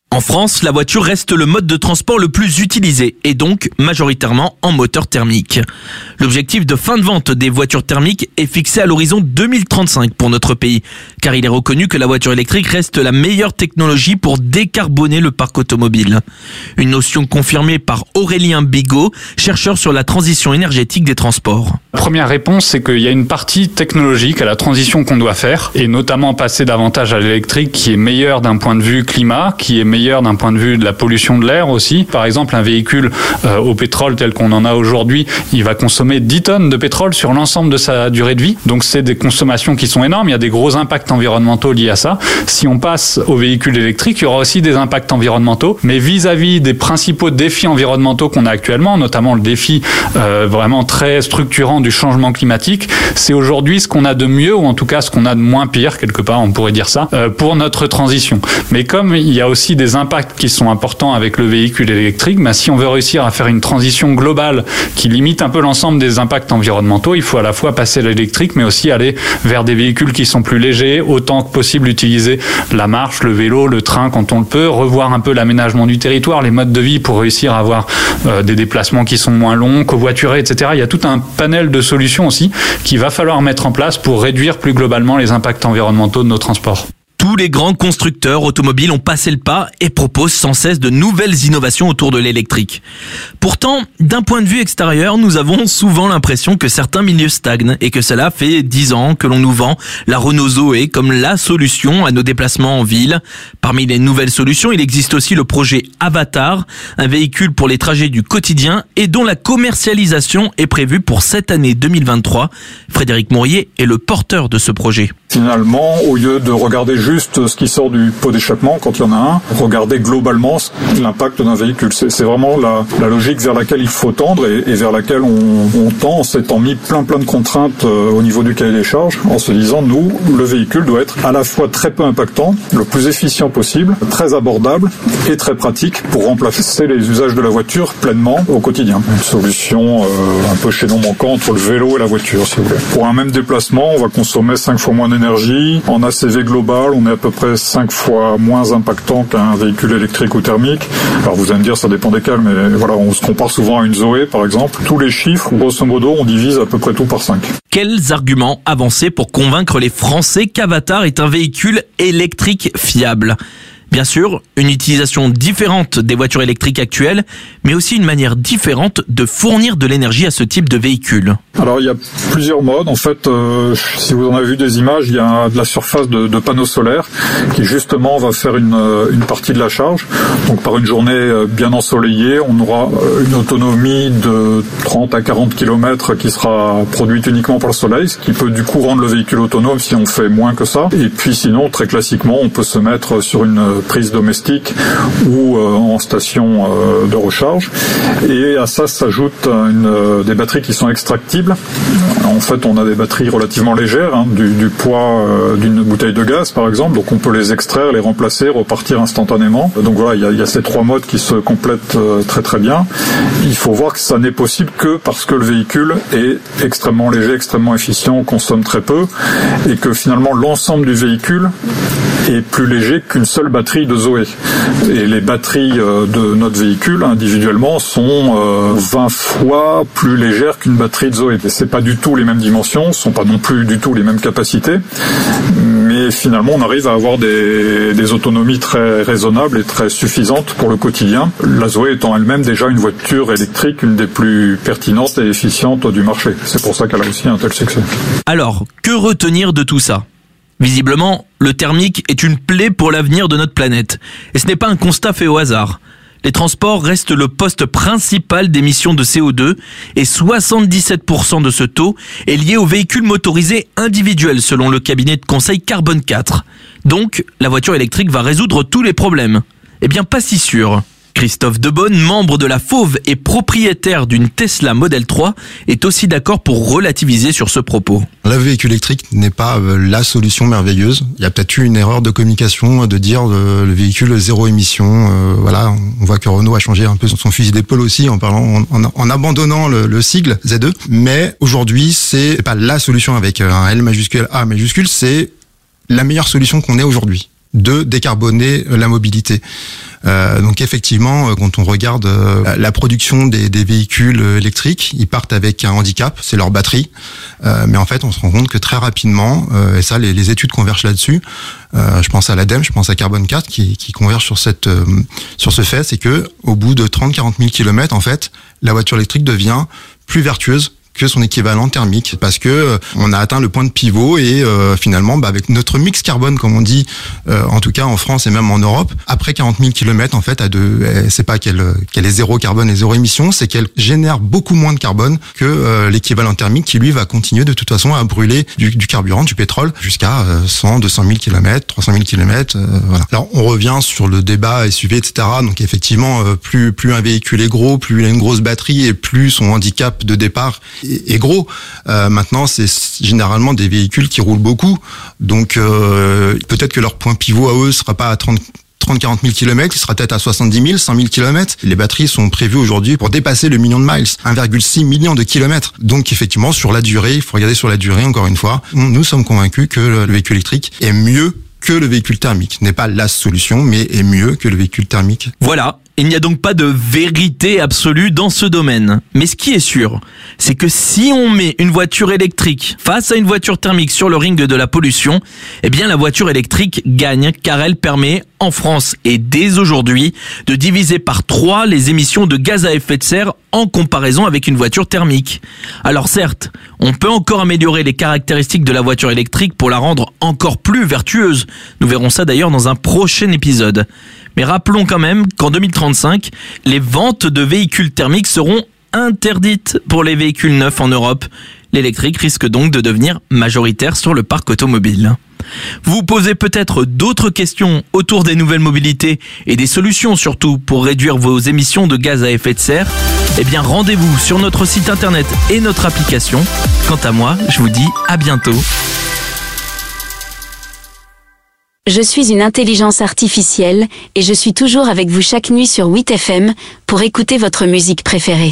En France, la voiture reste le mode de transport le plus utilisé et donc majoritairement en moteur thermique. L'objectif de fin de vente des voitures thermiques est fixé à l'horizon deux mille trente-cinq pour notre pays, car il est reconnu que la voiture électrique reste la meilleure technologie pour décarboner le parc automobile. Une notion confirmée par Aurélien Bigot, chercheur sur la transition énergétique des transports. Première réponse, c'est qu'il y a une partie technologique à la transition qu'on doit faire, et notamment passer davantage à l'électrique qui est meilleur d'un point de vue climat, qui est meilleur d'un point de vue de la pollution de l'air aussi. Par exemple, un véhicule euh, au pétrole tel qu'on en a aujourd'hui, il va consommer dix tonnes de pétrole sur l'ensemble de sa durée de vie. Donc c'est des consommations qui sont énormes, il y a des gros impacts environnementaux liés à ça. Si on passe au véhicule électrique, il y aura aussi des impacts environnementaux, mais vis-à-vis des principaux défis environnementaux qu'on a actuellement, notamment le défi euh, vraiment très structurant du changement climatique, c'est aujourd'hui ce qu'on a de mieux, ou en tout cas ce qu'on a de moins pire, quelque part on pourrait dire ça, euh, pour notre transition. Mais comme il y a aussi des impacts qui sont importants avec le véhicule électrique, bah, si on veut réussir à faire une transition globale qui limite un peu l'ensemble des impacts environnementaux, il faut à la fois passer à l'électrique, mais aussi aller vers des véhicules qui sont plus légers, autant que possible utiliser la marche, le vélo, le train quand on le peut, revoir un peu l'aménagement du territoire, les modes de vie pour réussir à avoir euh, des déplacements qui sont moins longs, covoiturer, et cetera. Il y a tout un panel de solutions aussi qu'il va falloir mettre en place pour réduire plus globalement les impacts environnementaux de nos transports. Tous les grands constructeurs automobiles ont passé le pas et proposent sans cesse de nouvelles innovations autour de l'électrique. Pourtant, d'un point de vue extérieur, nous avons souvent l'impression que certains milieux stagnent et que cela fait dix ans que l'on nous vend la Renault Zoé comme la solution à nos déplacements en ville. Parmi les nouvelles solutions, il existe aussi le projet Avatar, un véhicule pour les trajets du quotidien et dont la commercialisation est prévue pour cette année deux mille vingt-trois. Frédéric Mourier est le porteur de ce projet. Finalement, au lieu de regarder juste ce qui sort du pot d'échappement quand il y en a un, regarder globalement l'impact d'un véhicule. C'est, c'est vraiment la, la logique vers laquelle il faut tendre et, et vers laquelle on, on tend en s'étant mis plein plein de contraintes euh, au niveau du cahier des charges, en se disant, nous, le véhicule doit être à la fois très peu impactant, le plus efficient possible, très abordable et très pratique pour remplacer les usages de la voiture pleinement au quotidien. Une solution euh, un peu chaînon manquant entre le vélo et la voiture, si vous voulez. Pour un même déplacement, on va consommer cinq fois moins d'énergie. En A C V global, on est à peu près cinq fois moins impactant qu'un véhicule électrique ou thermique. Alors vous allez me dire, ça dépend des cas, mais voilà, on se compare souvent à une Zoé, par exemple. Tous les chiffres, grosso modo, on divise à peu près tout par cinq. Quels arguments avancer pour convaincre les Français qu'Avatar est un véhicule électrique fiable ? Bien sûr, une utilisation différente des voitures électriques actuelles, mais aussi une manière différente de fournir de l'énergie à ce type de véhicule. Alors il y a plusieurs modes. En fait, euh, si vous en avez vu des images, il y a de la surface de, de panneaux solaires qui justement va faire une, une partie de la charge. Donc par une journée bien ensoleillée, on aura une autonomie de trente à quarante kilomètres qui sera produite uniquement par le soleil, ce qui peut du coup rendre le véhicule autonome si on fait moins que ça. Et puis sinon, très classiquement, on peut se mettre sur une prise domestique ou euh, en station euh, de recharge. Et à ça s'ajoute une, euh, des batteries qui sont extractibles. En fait, on a des batteries relativement légères, hein, du, du poids euh, d'une bouteille de gaz par exemple, donc on peut les extraire, les remplacer, repartir instantanément. Donc voilà, il y a, il y a ces trois modes qui se complètent euh, très très bien. Il faut voir que ça n'est possible que parce que le véhicule est extrêmement léger, extrêmement efficient, consomme très peu, et que finalement l'ensemble du véhicule est plus léger qu'une seule batterie de Zoé. Et les batteries de notre véhicule individuellement sont vingt fois plus légères qu'une batterie de Zoé. Et c'est pas du tout les mêmes dimensions, ce sont pas non plus du tout les mêmes capacités, mais finalement on arrive à avoir des, des autonomies très raisonnables et très suffisantes pour le quotidien. La Zoé étant elle-même déjà une voiture électrique, une des plus pertinentes et efficientes du marché. C'est pour ça qu'elle a aussi un tel succès. Alors, que retenir de tout ça ? Visiblement, le thermique est une plaie pour l'avenir de notre planète. Et ce n'est pas un constat fait au hasard. Les transports restent le poste principal d'émissions de C O deux et soixante-dix-sept pour cent de ce taux est lié aux véhicules motorisés individuels selon le cabinet de conseil Carbone quatre. Donc, la voiture électrique va résoudre tous les problèmes. Eh bien, pas si sûr. Christophe Debonne, membre de la Fauve et propriétaire d'une Tesla Model trois, est aussi d'accord pour relativiser sur ce propos. Le véhicule électrique n'est pas la solution merveilleuse. Il y a peut-être eu une erreur de communication de dire le, le véhicule zéro émission. Euh, voilà, on voit que Renault a changé un peu son fusil d'épaule aussi en parlant, en, en, en abandonnant le, le sigle Z deux. Mais aujourd'hui, c'est pas la solution avec un L majuscule, A majuscule, c'est la meilleure solution qu'on ait aujourd'hui. de décarboner la mobilité. Euh, donc effectivement, quand on regarde euh, la production des, des véhicules électriques, ils partent avec un handicap, c'est leur batterie. Euh, mais en fait, on se rend compte que très rapidement, euh, et ça, les, les études convergent là-dessus. Euh, je pense à l'A D E M E, je pense à Carbone quatre qui, qui convergent sur cette euh, sur ce fait, c'est que au bout de trente à quarante mille kilomètres, en fait, la voiture électrique devient plus vertueuse que son équivalent thermique, parce que euh, on a atteint le point de pivot et euh, finalement, bah, avec notre mix carbone, comme on dit, euh, en tout cas en France et même en Europe, après quarante mille kilomètres, en fait, à de, c'est pas qu'elle qu'elle est zéro carbone et zéro émission, c'est qu'elle génère beaucoup moins de carbone que euh, l'équivalent thermique, qui lui va continuer de toute façon à brûler du, du carburant, du pétrole, jusqu'à euh, cent, deux cent mille kilomètres, trois cent mille kilomètres. Euh, voilà. Alors on revient sur le débat S U V, et cetera. Donc effectivement, euh, plus plus un véhicule est gros, plus il a une grosse batterie et plus son handicap de départ est gros. Euh, maintenant, c'est généralement des véhicules qui roulent beaucoup, donc euh, peut-être que leur point pivot à eux sera pas à trente à quarante mille kilomètres, il sera peut-être à soixante-dix mille, cent mille kilomètres. Les batteries sont prévues aujourd'hui pour dépasser le million de miles, un virgule six million de kilomètres. Donc effectivement, sur la durée, il faut regarder sur la durée, encore une fois. Nous sommes convaincus que le véhicule électrique est mieux que le véhicule thermique. N'est pas la solution, mais est mieux que le véhicule thermique. Voilà. Il n'y a donc pas de vérité absolue dans ce domaine. Mais ce qui est sûr, c'est que si on met une voiture électrique face à une voiture thermique sur le ring de la pollution, eh bien la voiture électrique gagne, car elle permet, en France et dès aujourd'hui, de diviser par trois les émissions de gaz à effet de serre en comparaison avec une voiture thermique. Alors certes, on peut encore améliorer les caractéristiques de la voiture électrique pour la rendre encore plus vertueuse. Nous verrons ça d'ailleurs dans un prochain épisode. Mais rappelons quand même qu'en deux mille trente-cinq, les ventes de véhicules thermiques seront interdites pour les véhicules neufs en Europe. L'électrique risque donc de devenir majoritaire sur le parc automobile. Vous vous posez peut-être d'autres questions autour des nouvelles mobilités et des solutions surtout pour réduire vos émissions de gaz à effet de serre. Eh bien, rendez-vous sur notre site internet et notre application. Quant à moi, je vous dis à bientôt. Je suis une intelligence artificielle et je suis toujours avec vous chaque nuit sur huit F M pour écouter votre musique préférée.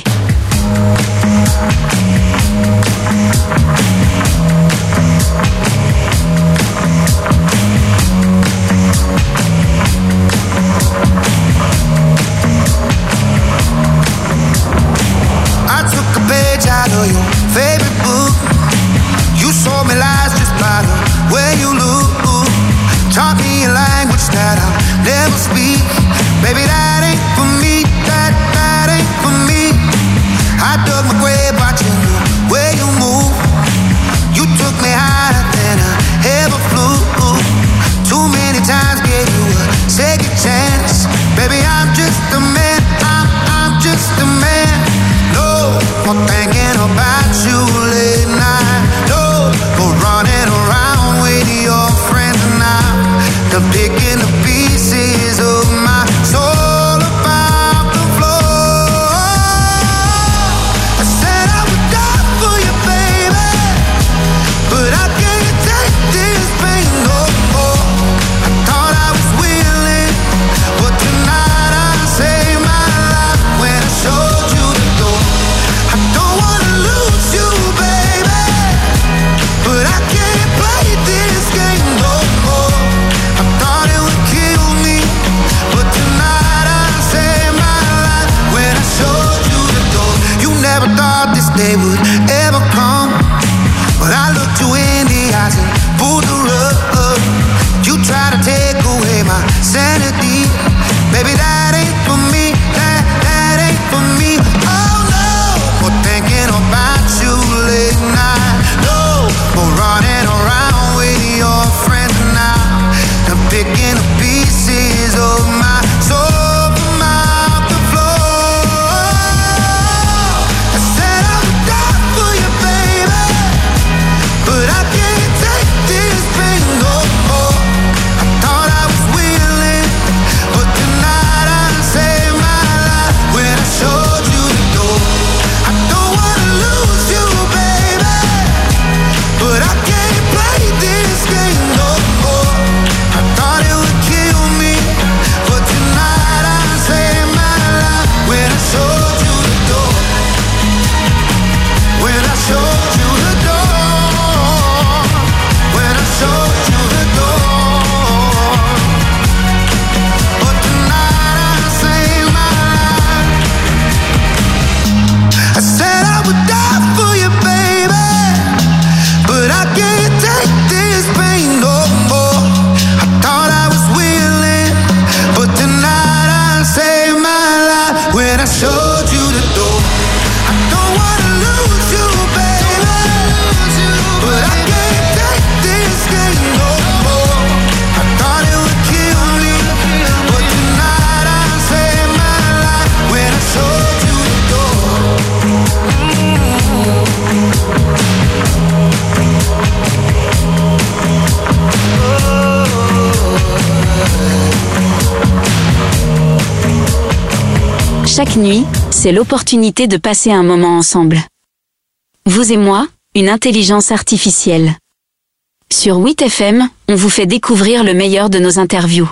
I took a page out of your favorite book. You saw me lies just by the way you look. Taught me a language that I'll never speak. Baby, that ain't for me, that, that ain't for me. I dug my grave watching the way you move. You took me higher than I ever flew. Too many times gave you a second chance. Baby, I'm just a man, I'm, I'm just a man. No more thinking about you late night. No more running around with your friends and I. I'm picking the pieces of my soul about the floor. I said I would die for you, baby, but I can't take this pain no more. I thought I was willing, but tonight I saved my life when I showed you the door. I don't Chaque nuit, c'est l'opportunité de passer un moment ensemble. Vous et moi, une intelligence artificielle. Sur huit F M, on vous fait découvrir le meilleur de nos interviews.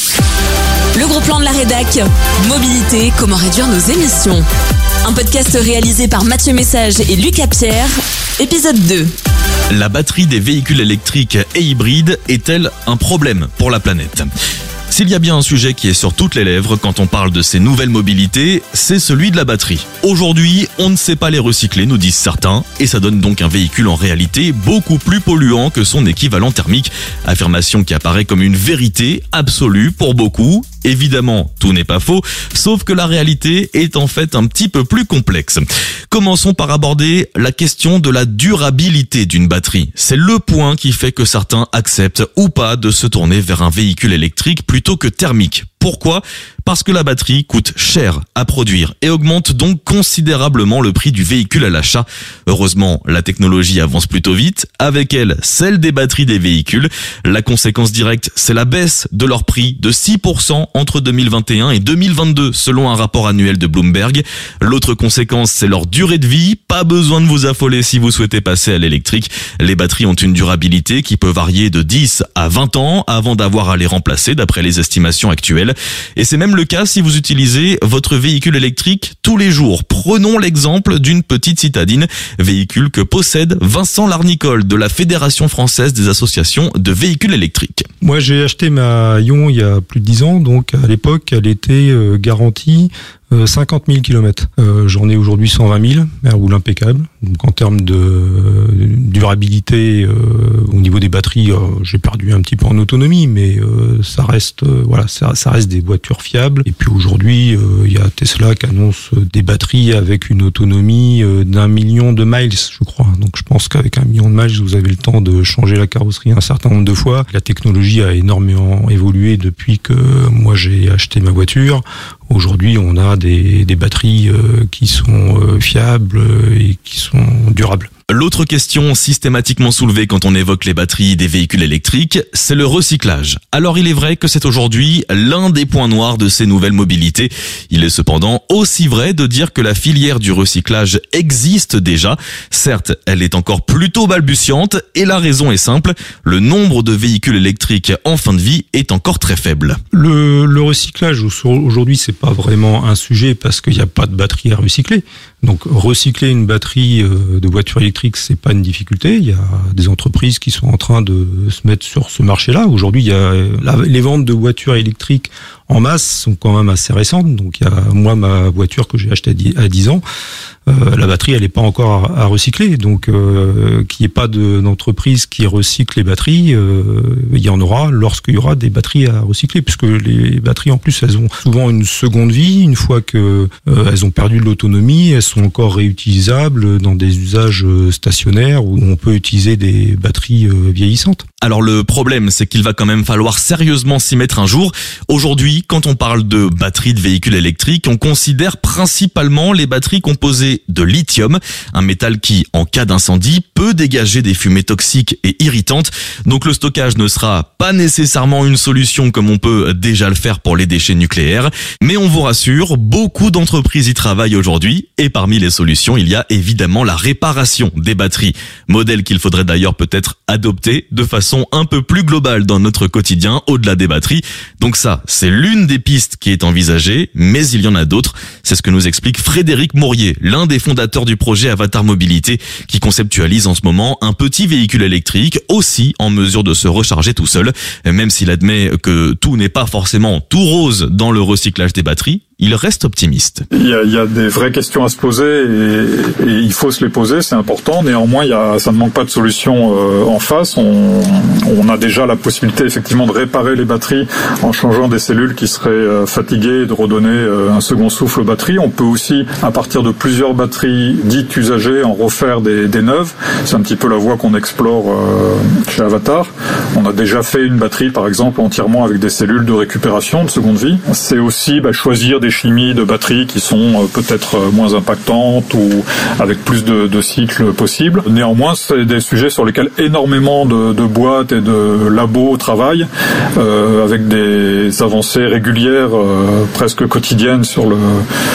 Le gros plan de la rédac. Mobilité, comment réduire nos émissions. Un podcast réalisé par Mathieu Message et Lucas Pierre. Épisode deux. La batterie des véhicules électriques et hybrides est-elle un problème pour la planète ? S'il y a bien un sujet qui est sur toutes les lèvres quand on parle de ces nouvelles mobilités, c'est celui de la batterie. Aujourd'hui, on ne sait pas les recycler, nous disent certains, et ça donne donc un véhicule en réalité beaucoup plus polluant que son équivalent thermique. Affirmation qui apparaît comme une vérité absolue pour beaucoup. Évidemment, tout n'est pas faux, sauf que la réalité est en fait un petit peu plus complexe. Commençons par aborder la question de la durabilité d'une batterie. C'est le point qui fait que certains acceptent ou pas de se tourner vers un véhicule électrique plutôt que thermique. Pourquoi ? Parce que la batterie coûte cher à produire et augmente donc considérablement le prix du véhicule à l'achat. Heureusement, la technologie avance plutôt vite, avec elle celle des batteries des véhicules. La conséquence directe, c'est la baisse de leur prix de six pour cent entre deux mille vingt et un et deux mille vingt-deux, selon un rapport annuel de Bloomberg. L'autre conséquence, c'est leur durée de vie. Pas besoin de vous affoler si vous souhaitez passer à l'électrique. Les batteries ont une durabilité qui peut varier de dix à vingt ans avant d'avoir à les remplacer, d'après les estimations actuelles. Et c'est même le cas si vous utilisez votre véhicule électrique tous les jours. Prenons l'exemple d'une petite citadine, véhicule que possède Vincent Larnicole de la Fédération française des associations de véhicules électriques. Moi, j'ai acheté ma Ion il y a plus de dix ans, donc à l'époque, elle était euh, garantie euh, cinquante mille kilomètres. Euh, j'en ai aujourd'hui cent vingt mille, elle roule impeccable. Donc en termes de euh, durabilité, euh, au niveau des batteries, euh, j'ai perdu un petit peu en autonomie, mais euh, ça reste, euh, voilà, ça, ça reste des voitures fiables. Et puis aujourd'hui, euh, il y a Tesla qui annonce des batteries avec une autonomie euh, d'un million de miles, je crois. Donc je pense qu'avec un million de miles, vous avez le temps de changer la carrosserie un certain nombre de fois. La technologie a énormément évolué depuis que moi j'ai acheté ma voiture. Aujourd'hui, on a des, des batteries euh, qui sont euh, fiables et qui sont durables. L'autre question systématiquement soulevée quand on évoque les batteries des véhicules électriques, c'est le recyclage. Alors il est vrai que c'est aujourd'hui l'un des points noirs de ces nouvelles mobilités. Il est cependant aussi vrai de dire que la filière du recyclage existe déjà. Certes, elle est encore plutôt balbutiante et la raison est simple, le nombre de véhicules électriques en fin de vie est encore très faible. Le, le recyclage, aujourd'hui, c'est pas vraiment un sujet parce qu'il n'y a pas de batterie à recycler. Donc recycler une batterie de voiture électrique, c'est pas une difficulté. Il y a des entreprises qui sont en train de se mettre sur ce marché-là. Aujourd'hui, il y a la, les ventes de voitures électriques en masse sont quand même assez récentes. Donc il y a moi ma voiture que j'ai achetée à dix ans, euh, la batterie elle est pas encore à, à recycler. Donc euh, qu'il n'y ait pas de, d'entreprise qui recycle les batteries, euh, il y en aura lorsqu'il y aura des batteries à recycler, puisque les batteries en plus elles ont souvent une seconde vie. Une fois que euh, elles ont perdu de l'autonomie, elles sont encore réutilisables dans des usages stationnaires où on peut utiliser des batteries euh, vieillissantes. Alors le problème, c'est qu'il va quand même falloir sérieusement s'y mettre un jour. Aujourd'hui, quand on parle de batteries de véhicules électriques, on considère principalement les batteries composées de lithium, un métal qui, en cas d'incendie, peut dégager des fumées toxiques et irritantes. Donc le stockage ne sera pas nécessairement une solution comme on peut déjà le faire pour les déchets nucléaires. Mais on vous rassure, beaucoup d'entreprises y travaillent aujourd'hui. Et parmi les solutions, il y a évidemment la réparation des batteries. Modèle qu'il faudrait d'ailleurs peut-être adopter de façon un peu plus globale dans notre quotidien, au-delà des batteries. Donc ça, c'est l'une des pistes qui est envisagée, mais il y en a d'autres. C'est ce que nous explique Frédéric Mourier, l'un des fondateurs du projet Avatar Mobilité, qui conceptualise en ce moment un petit véhicule électrique, aussi en mesure de se recharger tout seul. Même s'il admet que tout n'est pas forcément tout rose dans le recyclage des batteries, il reste optimiste. Il y a, il y a des vraies questions à se poser et, et il faut se les poser, c'est important. Néanmoins, il y a, ça ne manque pas de solution euh, en face. On, on a déjà la possibilité effectivement de réparer les batteries en changeant des cellules qui seraient euh, fatiguées et de redonner euh, un second souffle aux batteries. On peut aussi, à partir de plusieurs batteries dites usagées, en refaire des, des neuves. C'est un petit peu la voie qu'on explore euh, chez Avatar. On a déjà fait une batterie, par exemple, entièrement avec des cellules de récupération, de seconde vie. C'est aussi bah, choisir des chimies de batteries qui sont peut-être moins impactantes ou avec plus de, de cycles possibles. Néanmoins, c'est des sujets sur lesquels énormément de, de boîtes et de labos travaillent, euh, avec des avancées régulières, euh, presque quotidiennes sur le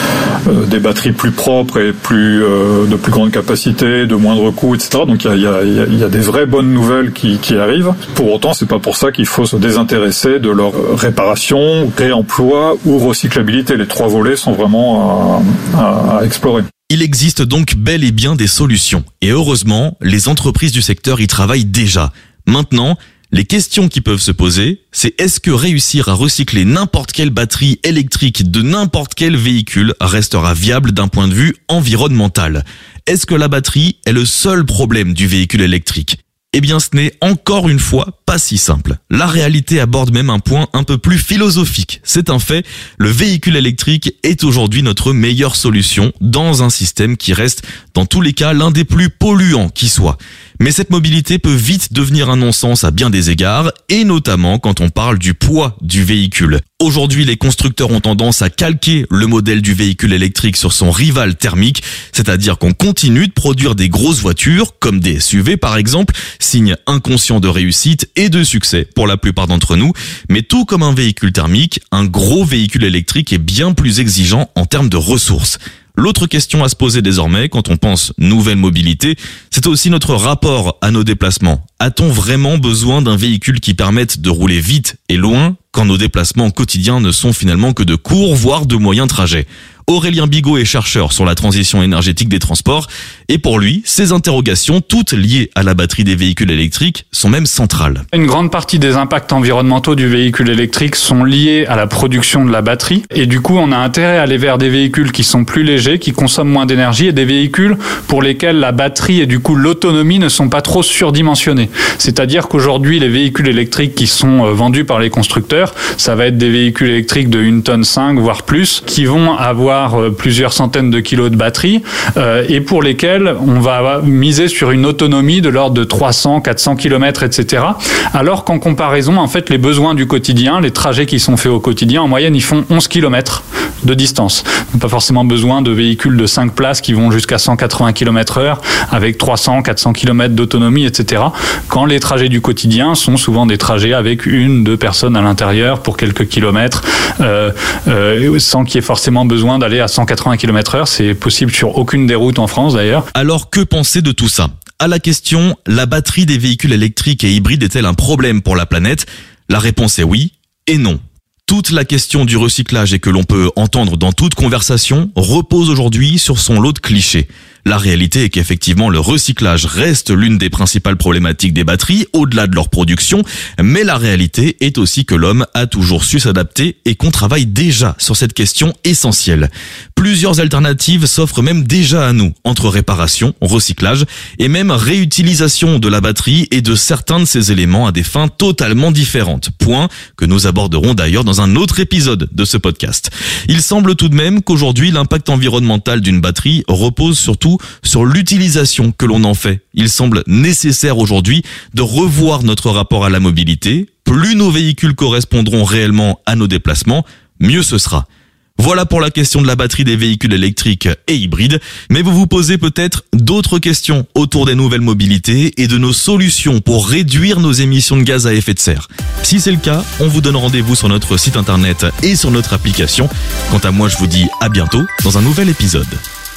euh, des batteries plus propres et plus euh, de plus grande capacité, de moindre coût, et cetera. Donc il y a, il y a, il y a des vraies bonnes nouvelles qui, qui arrivent. Pour autant, c'est pas pour ça qu'il faut se désintéresser de leur réparation, réemploi ou recyclabilité. Les trois volets sont vraiment à, à, à explorer. Il existe donc bel et bien des solutions. Et heureusement, les entreprises du secteur y travaillent déjà. Maintenant, les questions qui peuvent se poser, c'est est-ce que réussir à recycler n'importe quelle batterie électrique de n'importe quel véhicule restera viable d'un point de vue environnemental? Est-ce que la batterie est le seul problème du véhicule électrique? Eh bien, ce n'est encore une fois pas si simple. La réalité aborde même un point un peu plus philosophique. C'est un fait, le véhicule électrique est aujourd'hui notre meilleure solution dans un système qui reste, dans tous les cas, l'un des plus polluants qui soit. Mais cette mobilité peut vite devenir un non-sens à bien des égards, et notamment quand on parle du poids du véhicule. Aujourd'hui, les constructeurs ont tendance à calquer le modèle du véhicule électrique sur son rival thermique, c'est-à-dire qu'on continue de produire des grosses voitures, comme des S U V par exemple, signe inconscient de réussite et de succès pour la plupart d'entre nous. Mais tout comme un véhicule thermique, un gros véhicule électrique est bien plus exigeant en termes de ressources. L'autre question à se poser désormais quand on pense nouvelle mobilité, c'est aussi notre rapport à nos déplacements. A-t-on vraiment besoin d'un véhicule qui permette de rouler vite et loin quand nos déplacements quotidiens ne sont finalement que de courts, voire de moyens trajets? Aurélien Bigot est chercheur sur la transition énergétique des transports et pour lui, ces interrogations, toutes liées à la batterie des véhicules électriques, sont même centrales. Une grande partie des impacts environnementaux du véhicule électrique sont liés à la production de la batterie et du coup, on a intérêt à aller vers des véhicules qui sont plus légers, qui consomment moins d'énergie et des véhicules pour lesquels la batterie et du coup l'autonomie ne sont pas trop surdimensionnées. C'est-à-dire qu'aujourd'hui, les véhicules électriques qui sont vendus par les constructeurs, ça va être des véhicules électriques de une tonne cinq voire plus qui vont avoir plusieurs centaines de kilos de batterie euh, et pour lesquels on va miser sur une autonomie de l'ordre de trois cents, quatre cents kilomètres, et cetera. Alors qu'en comparaison, en fait, les besoins du quotidien, les trajets qui sont faits au quotidien, en moyenne, ils font onze kilomètres de distance. Donc, pas forcément besoin de véhicules de cinq places qui vont jusqu'à cent quatre-vingts kilomètres heure avec trois cents, quatre cents kilomètres d'autonomie, et cetera. Quand les trajets du quotidien sont souvent des trajets avec une, deux personnes à l'intérieur pour quelques kilomètres, euh, euh, sans qu'il y ait forcément besoin d'aller à cent quatre-vingts kilomètres heure. C'est possible sur aucune des routes en France d'ailleurs. Alors que penser de tout ça? À la question, la batterie des véhicules électriques et hybrides est-elle un problème pour la planète? La réponse est oui et non. Toute la question du recyclage et que l'on peut entendre dans toute conversation repose aujourd'hui sur son lot de clichés. La réalité est qu'effectivement le recyclage reste l'une des principales problématiques des batteries au-delà de leur production, mais la réalité est aussi que l'homme a toujours su s'adapter et qu'on travaille déjà sur cette question essentielle. Plusieurs alternatives s'offrent même déjà à nous, entre réparation, recyclage et même réutilisation de la batterie et de certains de ces éléments à des fins totalement différentes. Point que nous aborderons d'ailleurs dans un autre épisode de ce podcast. Il semble tout de même qu'aujourd'hui l'impact environnemental d'une batterie repose surtout sur l'utilisation que l'on en fait. Il semble nécessaire aujourd'hui de revoir notre rapport à la mobilité. Plus nos véhicules correspondront réellement à nos déplacements, mieux ce sera. Voilà pour la question de la batterie des véhicules électriques et hybrides, mais vous vous posez peut-être d'autres questions autour des nouvelles mobilités et de nos solutions pour réduire nos émissions de gaz à effet de serre. Si c'est le cas, on vous donne rendez-vous sur notre site internet et sur notre application. Quant à moi, je vous dis à bientôt dans un nouvel épisode.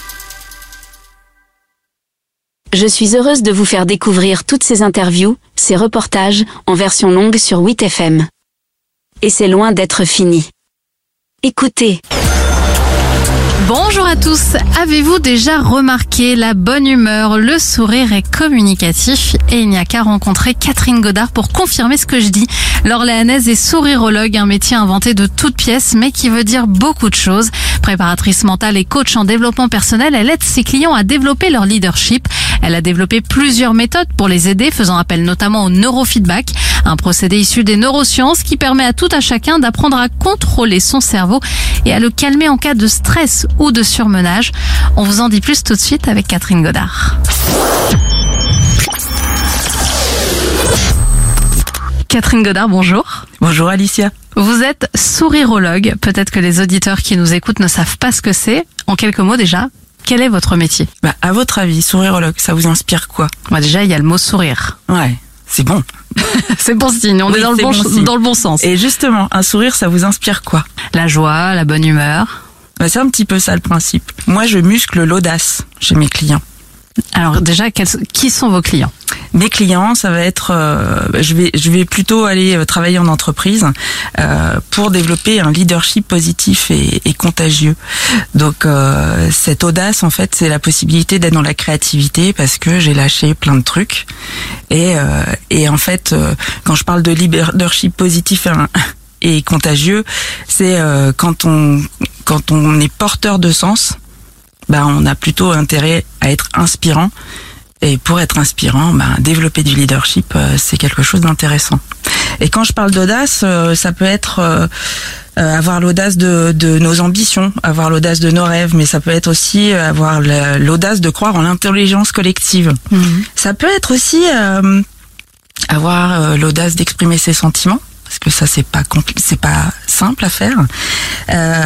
Je suis heureuse de vous faire découvrir toutes ces interviews, ces reportages, en version longue sur huit F M. Et c'est loin d'être fini. Écoutez. Bonjour à tous. Avez-vous déjà remarqué la bonne humeur, le sourire est communicatif et il n'y a qu'à rencontrer Catherine Godard pour confirmer ce que je dis. L'Orléanaise est sourirologue, un métier inventé de toutes pièces mais qui veut dire beaucoup de choses. Préparatrice mentale et coach en développement personnel, elle aide ses clients à développer leur leadership. Elle a développé plusieurs méthodes pour les aider, faisant appel notamment au neurofeedback, un procédé issu des neurosciences qui permet à tout à chacun d'apprendre à contrôler son cerveau et à le calmer en cas de stress ou de surmenage. On vous en dit plus tout de suite avec Catherine Godard. Catherine Godard, bonjour. Bonjour Alicia. Vous êtes sourirologue. Peut-être que les auditeurs qui nous écoutent ne savent pas ce que c'est. En quelques mots déjà, quel est votre métier? Bah, à votre avis, sourirologue, ça vous inspire quoi? Bah, déjà, il y a le mot sourire. Ouais, c'est bon. C'est bon signe, on oui, est, dans, le bon, bon dans le bon sens. Et justement, un sourire, ça vous inspire quoi? La joie, la bonne humeur. Bah, c'est un petit peu ça le principe. Moi, je muscle l'audace chez mes clients. Alors déjà, quels, qui sont vos clients ? Mes clients, ça va être, euh, je vais, je vais plutôt aller travailler en entreprise euh, pour développer un leadership positif et, et contagieux. Donc euh, cette audace, en fait, c'est la possibilité d'être dans la créativité parce que j'ai lâché plein de trucs et euh, et en fait, euh, quand je parle de leadership positif et, et contagieux, c'est euh, quand on quand on est porteur de sens. Bah, on a plutôt intérêt à être inspirant. Et pour être inspirant, bah, développer du leadership, euh, c'est quelque chose d'intéressant. Et quand je parle d'audace, euh, ça peut être euh, euh, avoir l'audace de, de nos ambitions, avoir l'audace de nos rêves, mais ça peut être aussi avoir l'audace de croire en l'intelligence collective. Mmh. Ça peut être aussi euh, avoir euh, l'audace d'exprimer ses sentiments. Parce que ça c'est pas compli- c'est pas simple à faire, euh,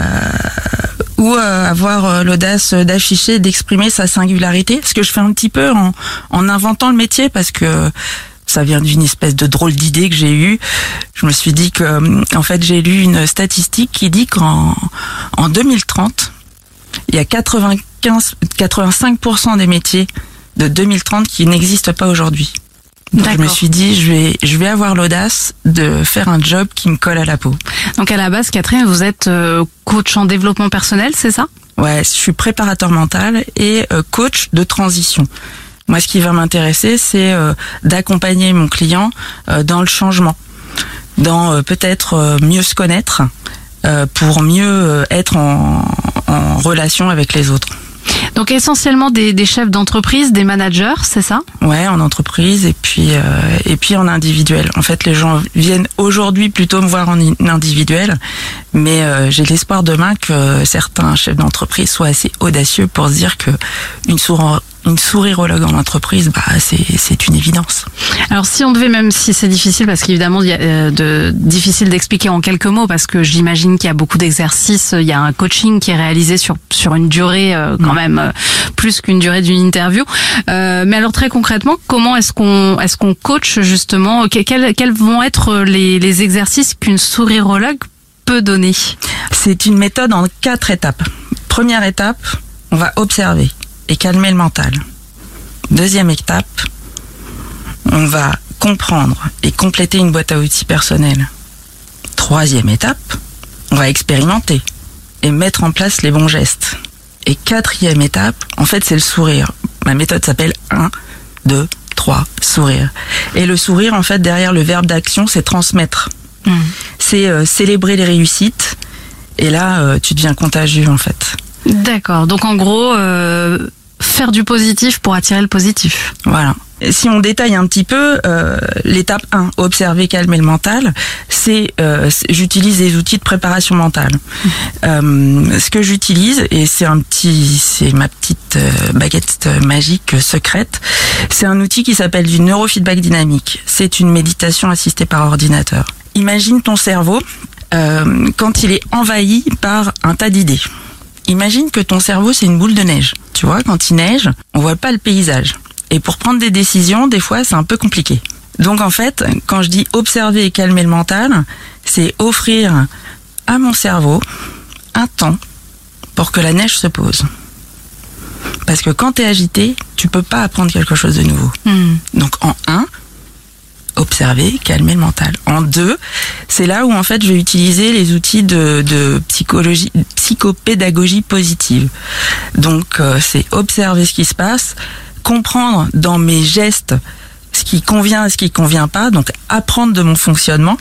ou euh, avoir euh, l'audace d'afficher, d'exprimer sa singularité. Ce que je fais un petit peu en, en inventant le métier, parce que ça vient d'une espèce de drôle d'idée que j'ai eue. Je me suis dit que, en fait, j'ai lu une statistique qui dit qu'en en deux mille trente, il y a quatre-vingt-quinze, quatre-vingt-cinq pour cent des métiers de deux mille trente qui n'existent pas aujourd'hui. Donc je me suis dit, je vais, je vais avoir l'audace de faire un job qui me colle à la peau. Donc à la base, Catherine, vous êtes euh, coach en développement personnel, c'est ça ? Ouais, je suis préparateur mental et euh, coach de transition. Moi, ce qui va m'intéresser, c'est euh, d'accompagner mon client euh, dans le changement, dans euh, peut-être euh, mieux se connaître, euh, pour mieux euh, être en, en relation avec les autres. Donc essentiellement des, des chefs d'entreprise, des managers, c'est ça ? Ouais, en entreprise et puis euh, et puis en individuel. En fait, les gens viennent aujourd'hui plutôt me voir en individuel, mais euh, j'ai l'espoir demain que certains chefs d'entreprise soient assez audacieux pour se dire que une sourire une sourirologue en entreprise, bah c'est c'est une évidence. Alors si on devait, même si c'est difficile, parce qu'évidemment il y a euh, de difficile d'expliquer en quelques mots, parce que j'imagine qu'il y a beaucoup d'exercices, il y a un coaching qui est réalisé sur sur une durée euh, quand mmh. même euh, plus qu'une durée d'une interview. Euh, mais alors très concrètement, comment est-ce qu'on est-ce qu'on coach justement, quels quels vont être les les exercices qu'une sourirologue peut donner ? C'est une méthode en quatre étapes. Première étape, on va observer et calmer le mental. Deuxième étape, on va comprendre et compléter une boîte à outils personnelle. Troisième étape, on va expérimenter et mettre en place les bons gestes. Et quatrième étape, en fait, c'est le sourire. Ma méthode s'appelle un, deux, trois, sourire. Et le sourire, en fait, derrière le verbe d'action, c'est transmettre. Mmh. C'est euh, célébrer les réussites. Et là, euh, tu deviens contagieux, en fait. D'accord. Donc en gros, euh, faire du positif pour attirer le positif. Voilà. Si on détaille un petit peu, euh, l'étape un, observer, calmer le mental, c'est, euh, c'est j'utilise des outils de préparation mentale. Mmh. Euh, ce que j'utilise, et c'est un petit, c'est ma petite euh, baguette magique secrète, c'est un outil qui s'appelle du neurofeedback dynamique. C'est une méditation assistée par ordinateur. Imagine ton cerveau euh, quand il est envahi par un tas d'idées. Imagine que ton cerveau, c'est une boule de neige. Tu vois, quand il neige, on voit pas le paysage. Et pour prendre des décisions, des fois, c'est un peu compliqué. Donc, en fait, quand je dis observer et calmer le mental, c'est offrir à mon cerveau un temps pour que la neige se pose. Parce que quand t'es agité, tu peux pas apprendre quelque chose de nouveau. Mmh. Donc, en un, observer, calmer le mental. En deux, c'est là où en fait je vais utiliser les outils de, de psychologie, psychopédagogie positive. Donc euh, c'est observer ce qui se passe, comprendre dans mes gestes ce qui convient et ce qui convient pas, donc apprendre de mon fonctionnement.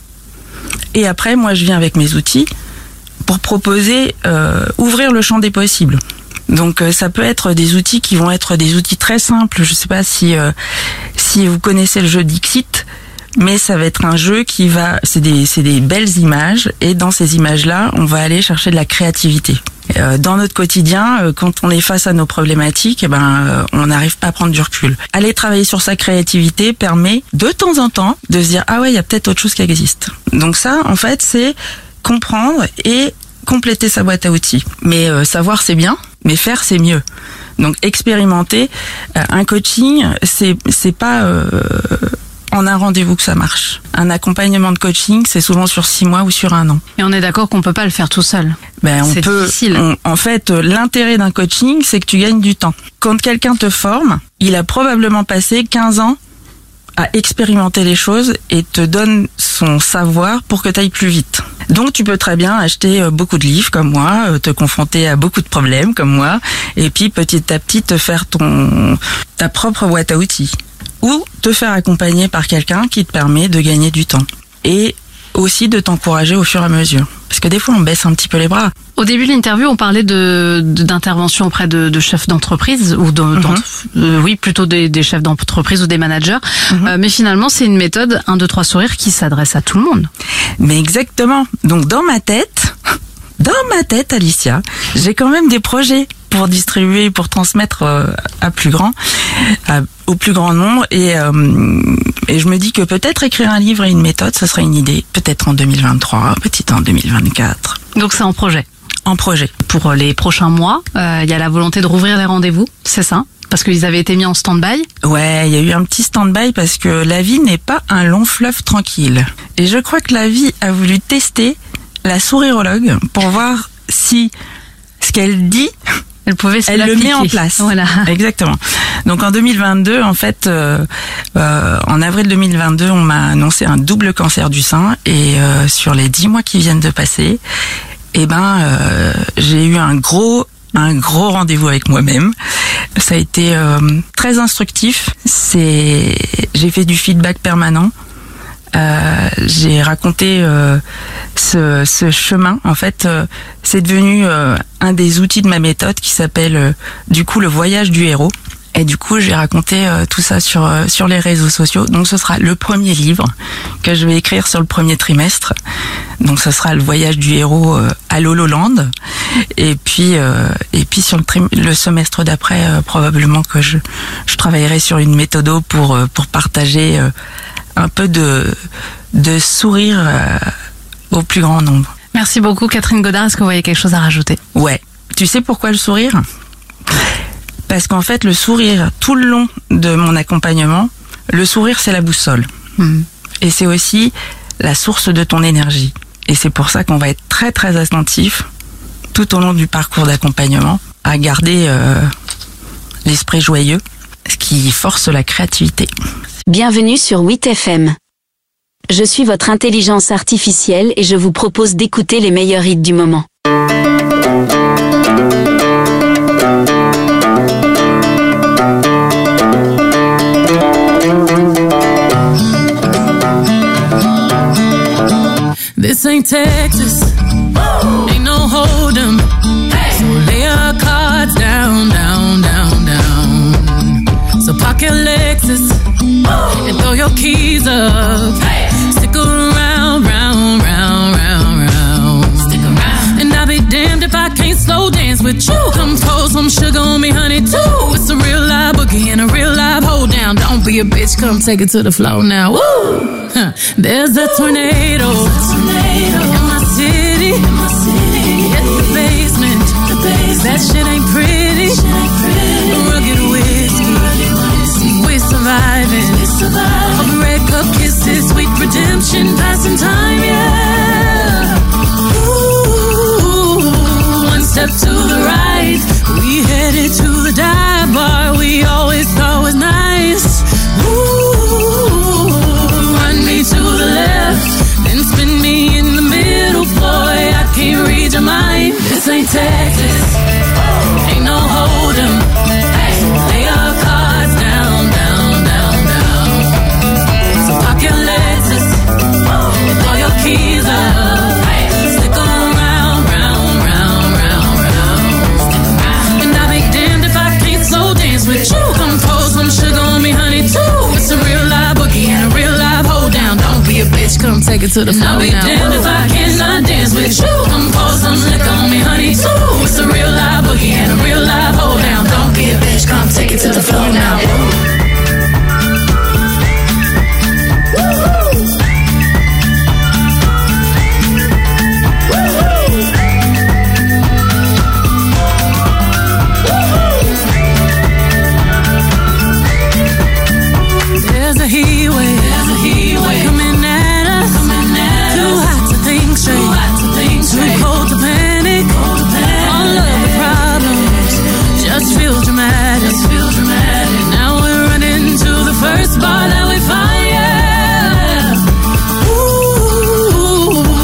Et après, moi je viens avec mes outils pour proposer, euh, ouvrir le champ des possibles. Donc euh, ça peut être des outils qui vont être des outils très simples. Je sais pas si euh, si vous connaissez le jeu Dixit, mais ça va être un jeu qui va, c'est des c'est des belles images, et dans ces images-là, on va aller chercher de la créativité. Euh, dans notre quotidien, euh, quand on est face à nos problématiques, eh ben euh, on n'arrive pas à prendre du recul. Aller travailler sur sa créativité permet de temps en temps de se dire ah ouais, il y a peut-être autre chose qui existe. Donc ça, en fait, c'est comprendre et compléter sa boîte à outils. Mais euh, savoir c'est bien, mais faire c'est mieux. Donc expérimenter, euh, un coaching, c'est c'est pas euh, en un rendez-vous que ça marche. Un accompagnement de coaching, c'est souvent sur six mois ou sur un an. Et on est d'accord qu'on peut pas le faire tout seul. Ben, on c'est peut, difficile. on- en fait, euh, l'intérêt d'un coaching, c'est que tu gagnes du temps. Quand quelqu'un te forme, il a probablement passé quinze ans à expérimenter les choses et te donne son savoir pour que tu ailles plus vite. Donc tu peux très bien acheter euh, beaucoup de livres comme moi, euh, te confronter à beaucoup de problèmes comme moi, et puis petit à petit te faire ton ta propre boîte à outils. Ou te faire accompagner par quelqu'un qui te permet de gagner du temps. Et aussi de t'encourager au fur et à mesure. Parce que des fois on baisse un petit peu les bras. Au début de l'interview, on parlait de de- d'intervention auprès de, de chefs d'entreprise ou de, Mhm. d'ent- euh, oui plutôt des, des chefs d'entreprise ou des managers. Euh, mais finalement, c'est une méthode un, deux, trois sourires qui s'adresse à tout le monde. Mais exactement. Donc dans ma tête, dans ma tête, Alicia, j'ai quand même des projets pour distribuer, pour transmettre euh, à plus grand, à- au plus grand nombre. Et, euh, et je me dis que peut-être écrire un livre et une méthode, ce serait une idée. Peut-être en deux mille vingt-trois, peut-être en deux mille vingt-quatre. Donc c'est en projet. En projet. Pour les prochains mois, euh, il y a la volonté de rouvrir les rendez-vous, c'est ça? Parce qu'ils avaient été mis en stand-by. Ouais, il y a eu un petit stand-by parce que la vie n'est pas un long fleuve tranquille. Et je crois que la vie a voulu tester la sourirologue pour voir si ce qu'elle dit, elle pouvait se elle le l'appliquer. met en place. Voilà. Exactement. Donc en deux mille vingt-deux, en fait, euh, euh, en avril deux mille vingt-deux, on m'a annoncé un double cancer du sein et euh, sur les dix mois qui viennent de passer, eh ben, euh, j'ai eu un gros un gros rendez-vous avec moi-même. Ça a été euh, très instructif. C'est, j'ai fait du feedback permanent. Euh, j'ai raconté euh, ce, ce chemin. En fait, euh, c'est devenu euh, un des outils de ma méthode qui s'appelle euh, du coup le voyage du héros. Et du coup, j'ai raconté euh, tout ça sur euh, sur les réseaux sociaux. Donc, ce sera le premier livre que je vais écrire sur le premier trimestre. Donc, ce sera le voyage du héros euh, à Lololand. Et puis euh, et puis sur le, trim- le semestre d'après, euh, probablement que je je travaillerai sur une méthode pour euh, pour partager euh, un peu de de sourire euh, au plus grand nombre. Merci beaucoup, Catherine Godard. Est-ce que vous voyez quelque chose à rajouter? Ouais. Tu sais pourquoi le sourire? Parce qu'en fait, le sourire, tout le long de mon accompagnement, le sourire, c'est la boussole. Mmh. Et c'est aussi la source de ton énergie. Et c'est pour ça qu'on va être très, très attentif tout au long du parcours d'accompagnement à garder euh, l'esprit joyeux, ce qui force la créativité. Bienvenue sur huit F M. Je suis votre intelligence artificielle et je vous propose d'écouter les meilleurs hits du moment. This ain't Texas, ain't no hold'em. So lay your cards down, down, down, down. So park your Lexus and throw your keys up. Stick around, round, round, round, round. Stick around. And I'll be damned if I can't slow dance with you. Come pour some sugar on me, honey, too. It's a real live boogie and a real live hold down. Don't be a bitch, come take it to the floor now. Woo! Huh. There's a tornado, tornado in my city. In my city. Hit the basement. The basement. That shit ain't pretty. Shit ain't pretty. Rugged whiskey. Rugged whiskey. We're surviving. We're surviving. Of red cup kisses, sweet redemption, passing time, yeah. Ooh, one step to the right, we headed to the dive bar we always thought was nice. Ooh, run me to the left, then spin me in the middle, boy, I can't read your mind. This ain't Texas, ain't no hold'em. Lay your cards down, down, down, down. So park your Lexus and throw your keys up. Stick around, round, round, round, round. And I'll be damned if I can't slow dance with you. Come pour some sugar on me, honey, too. It's a real live boogie and a real live hold down. Don't be a bitch, come take it to the floor now. I'll be damned if I cannot dance with you. Come pour some liquor on me, honey, too. It's a real live boogie and a real live hold down. Don't be a bitch, come take it to the floor now.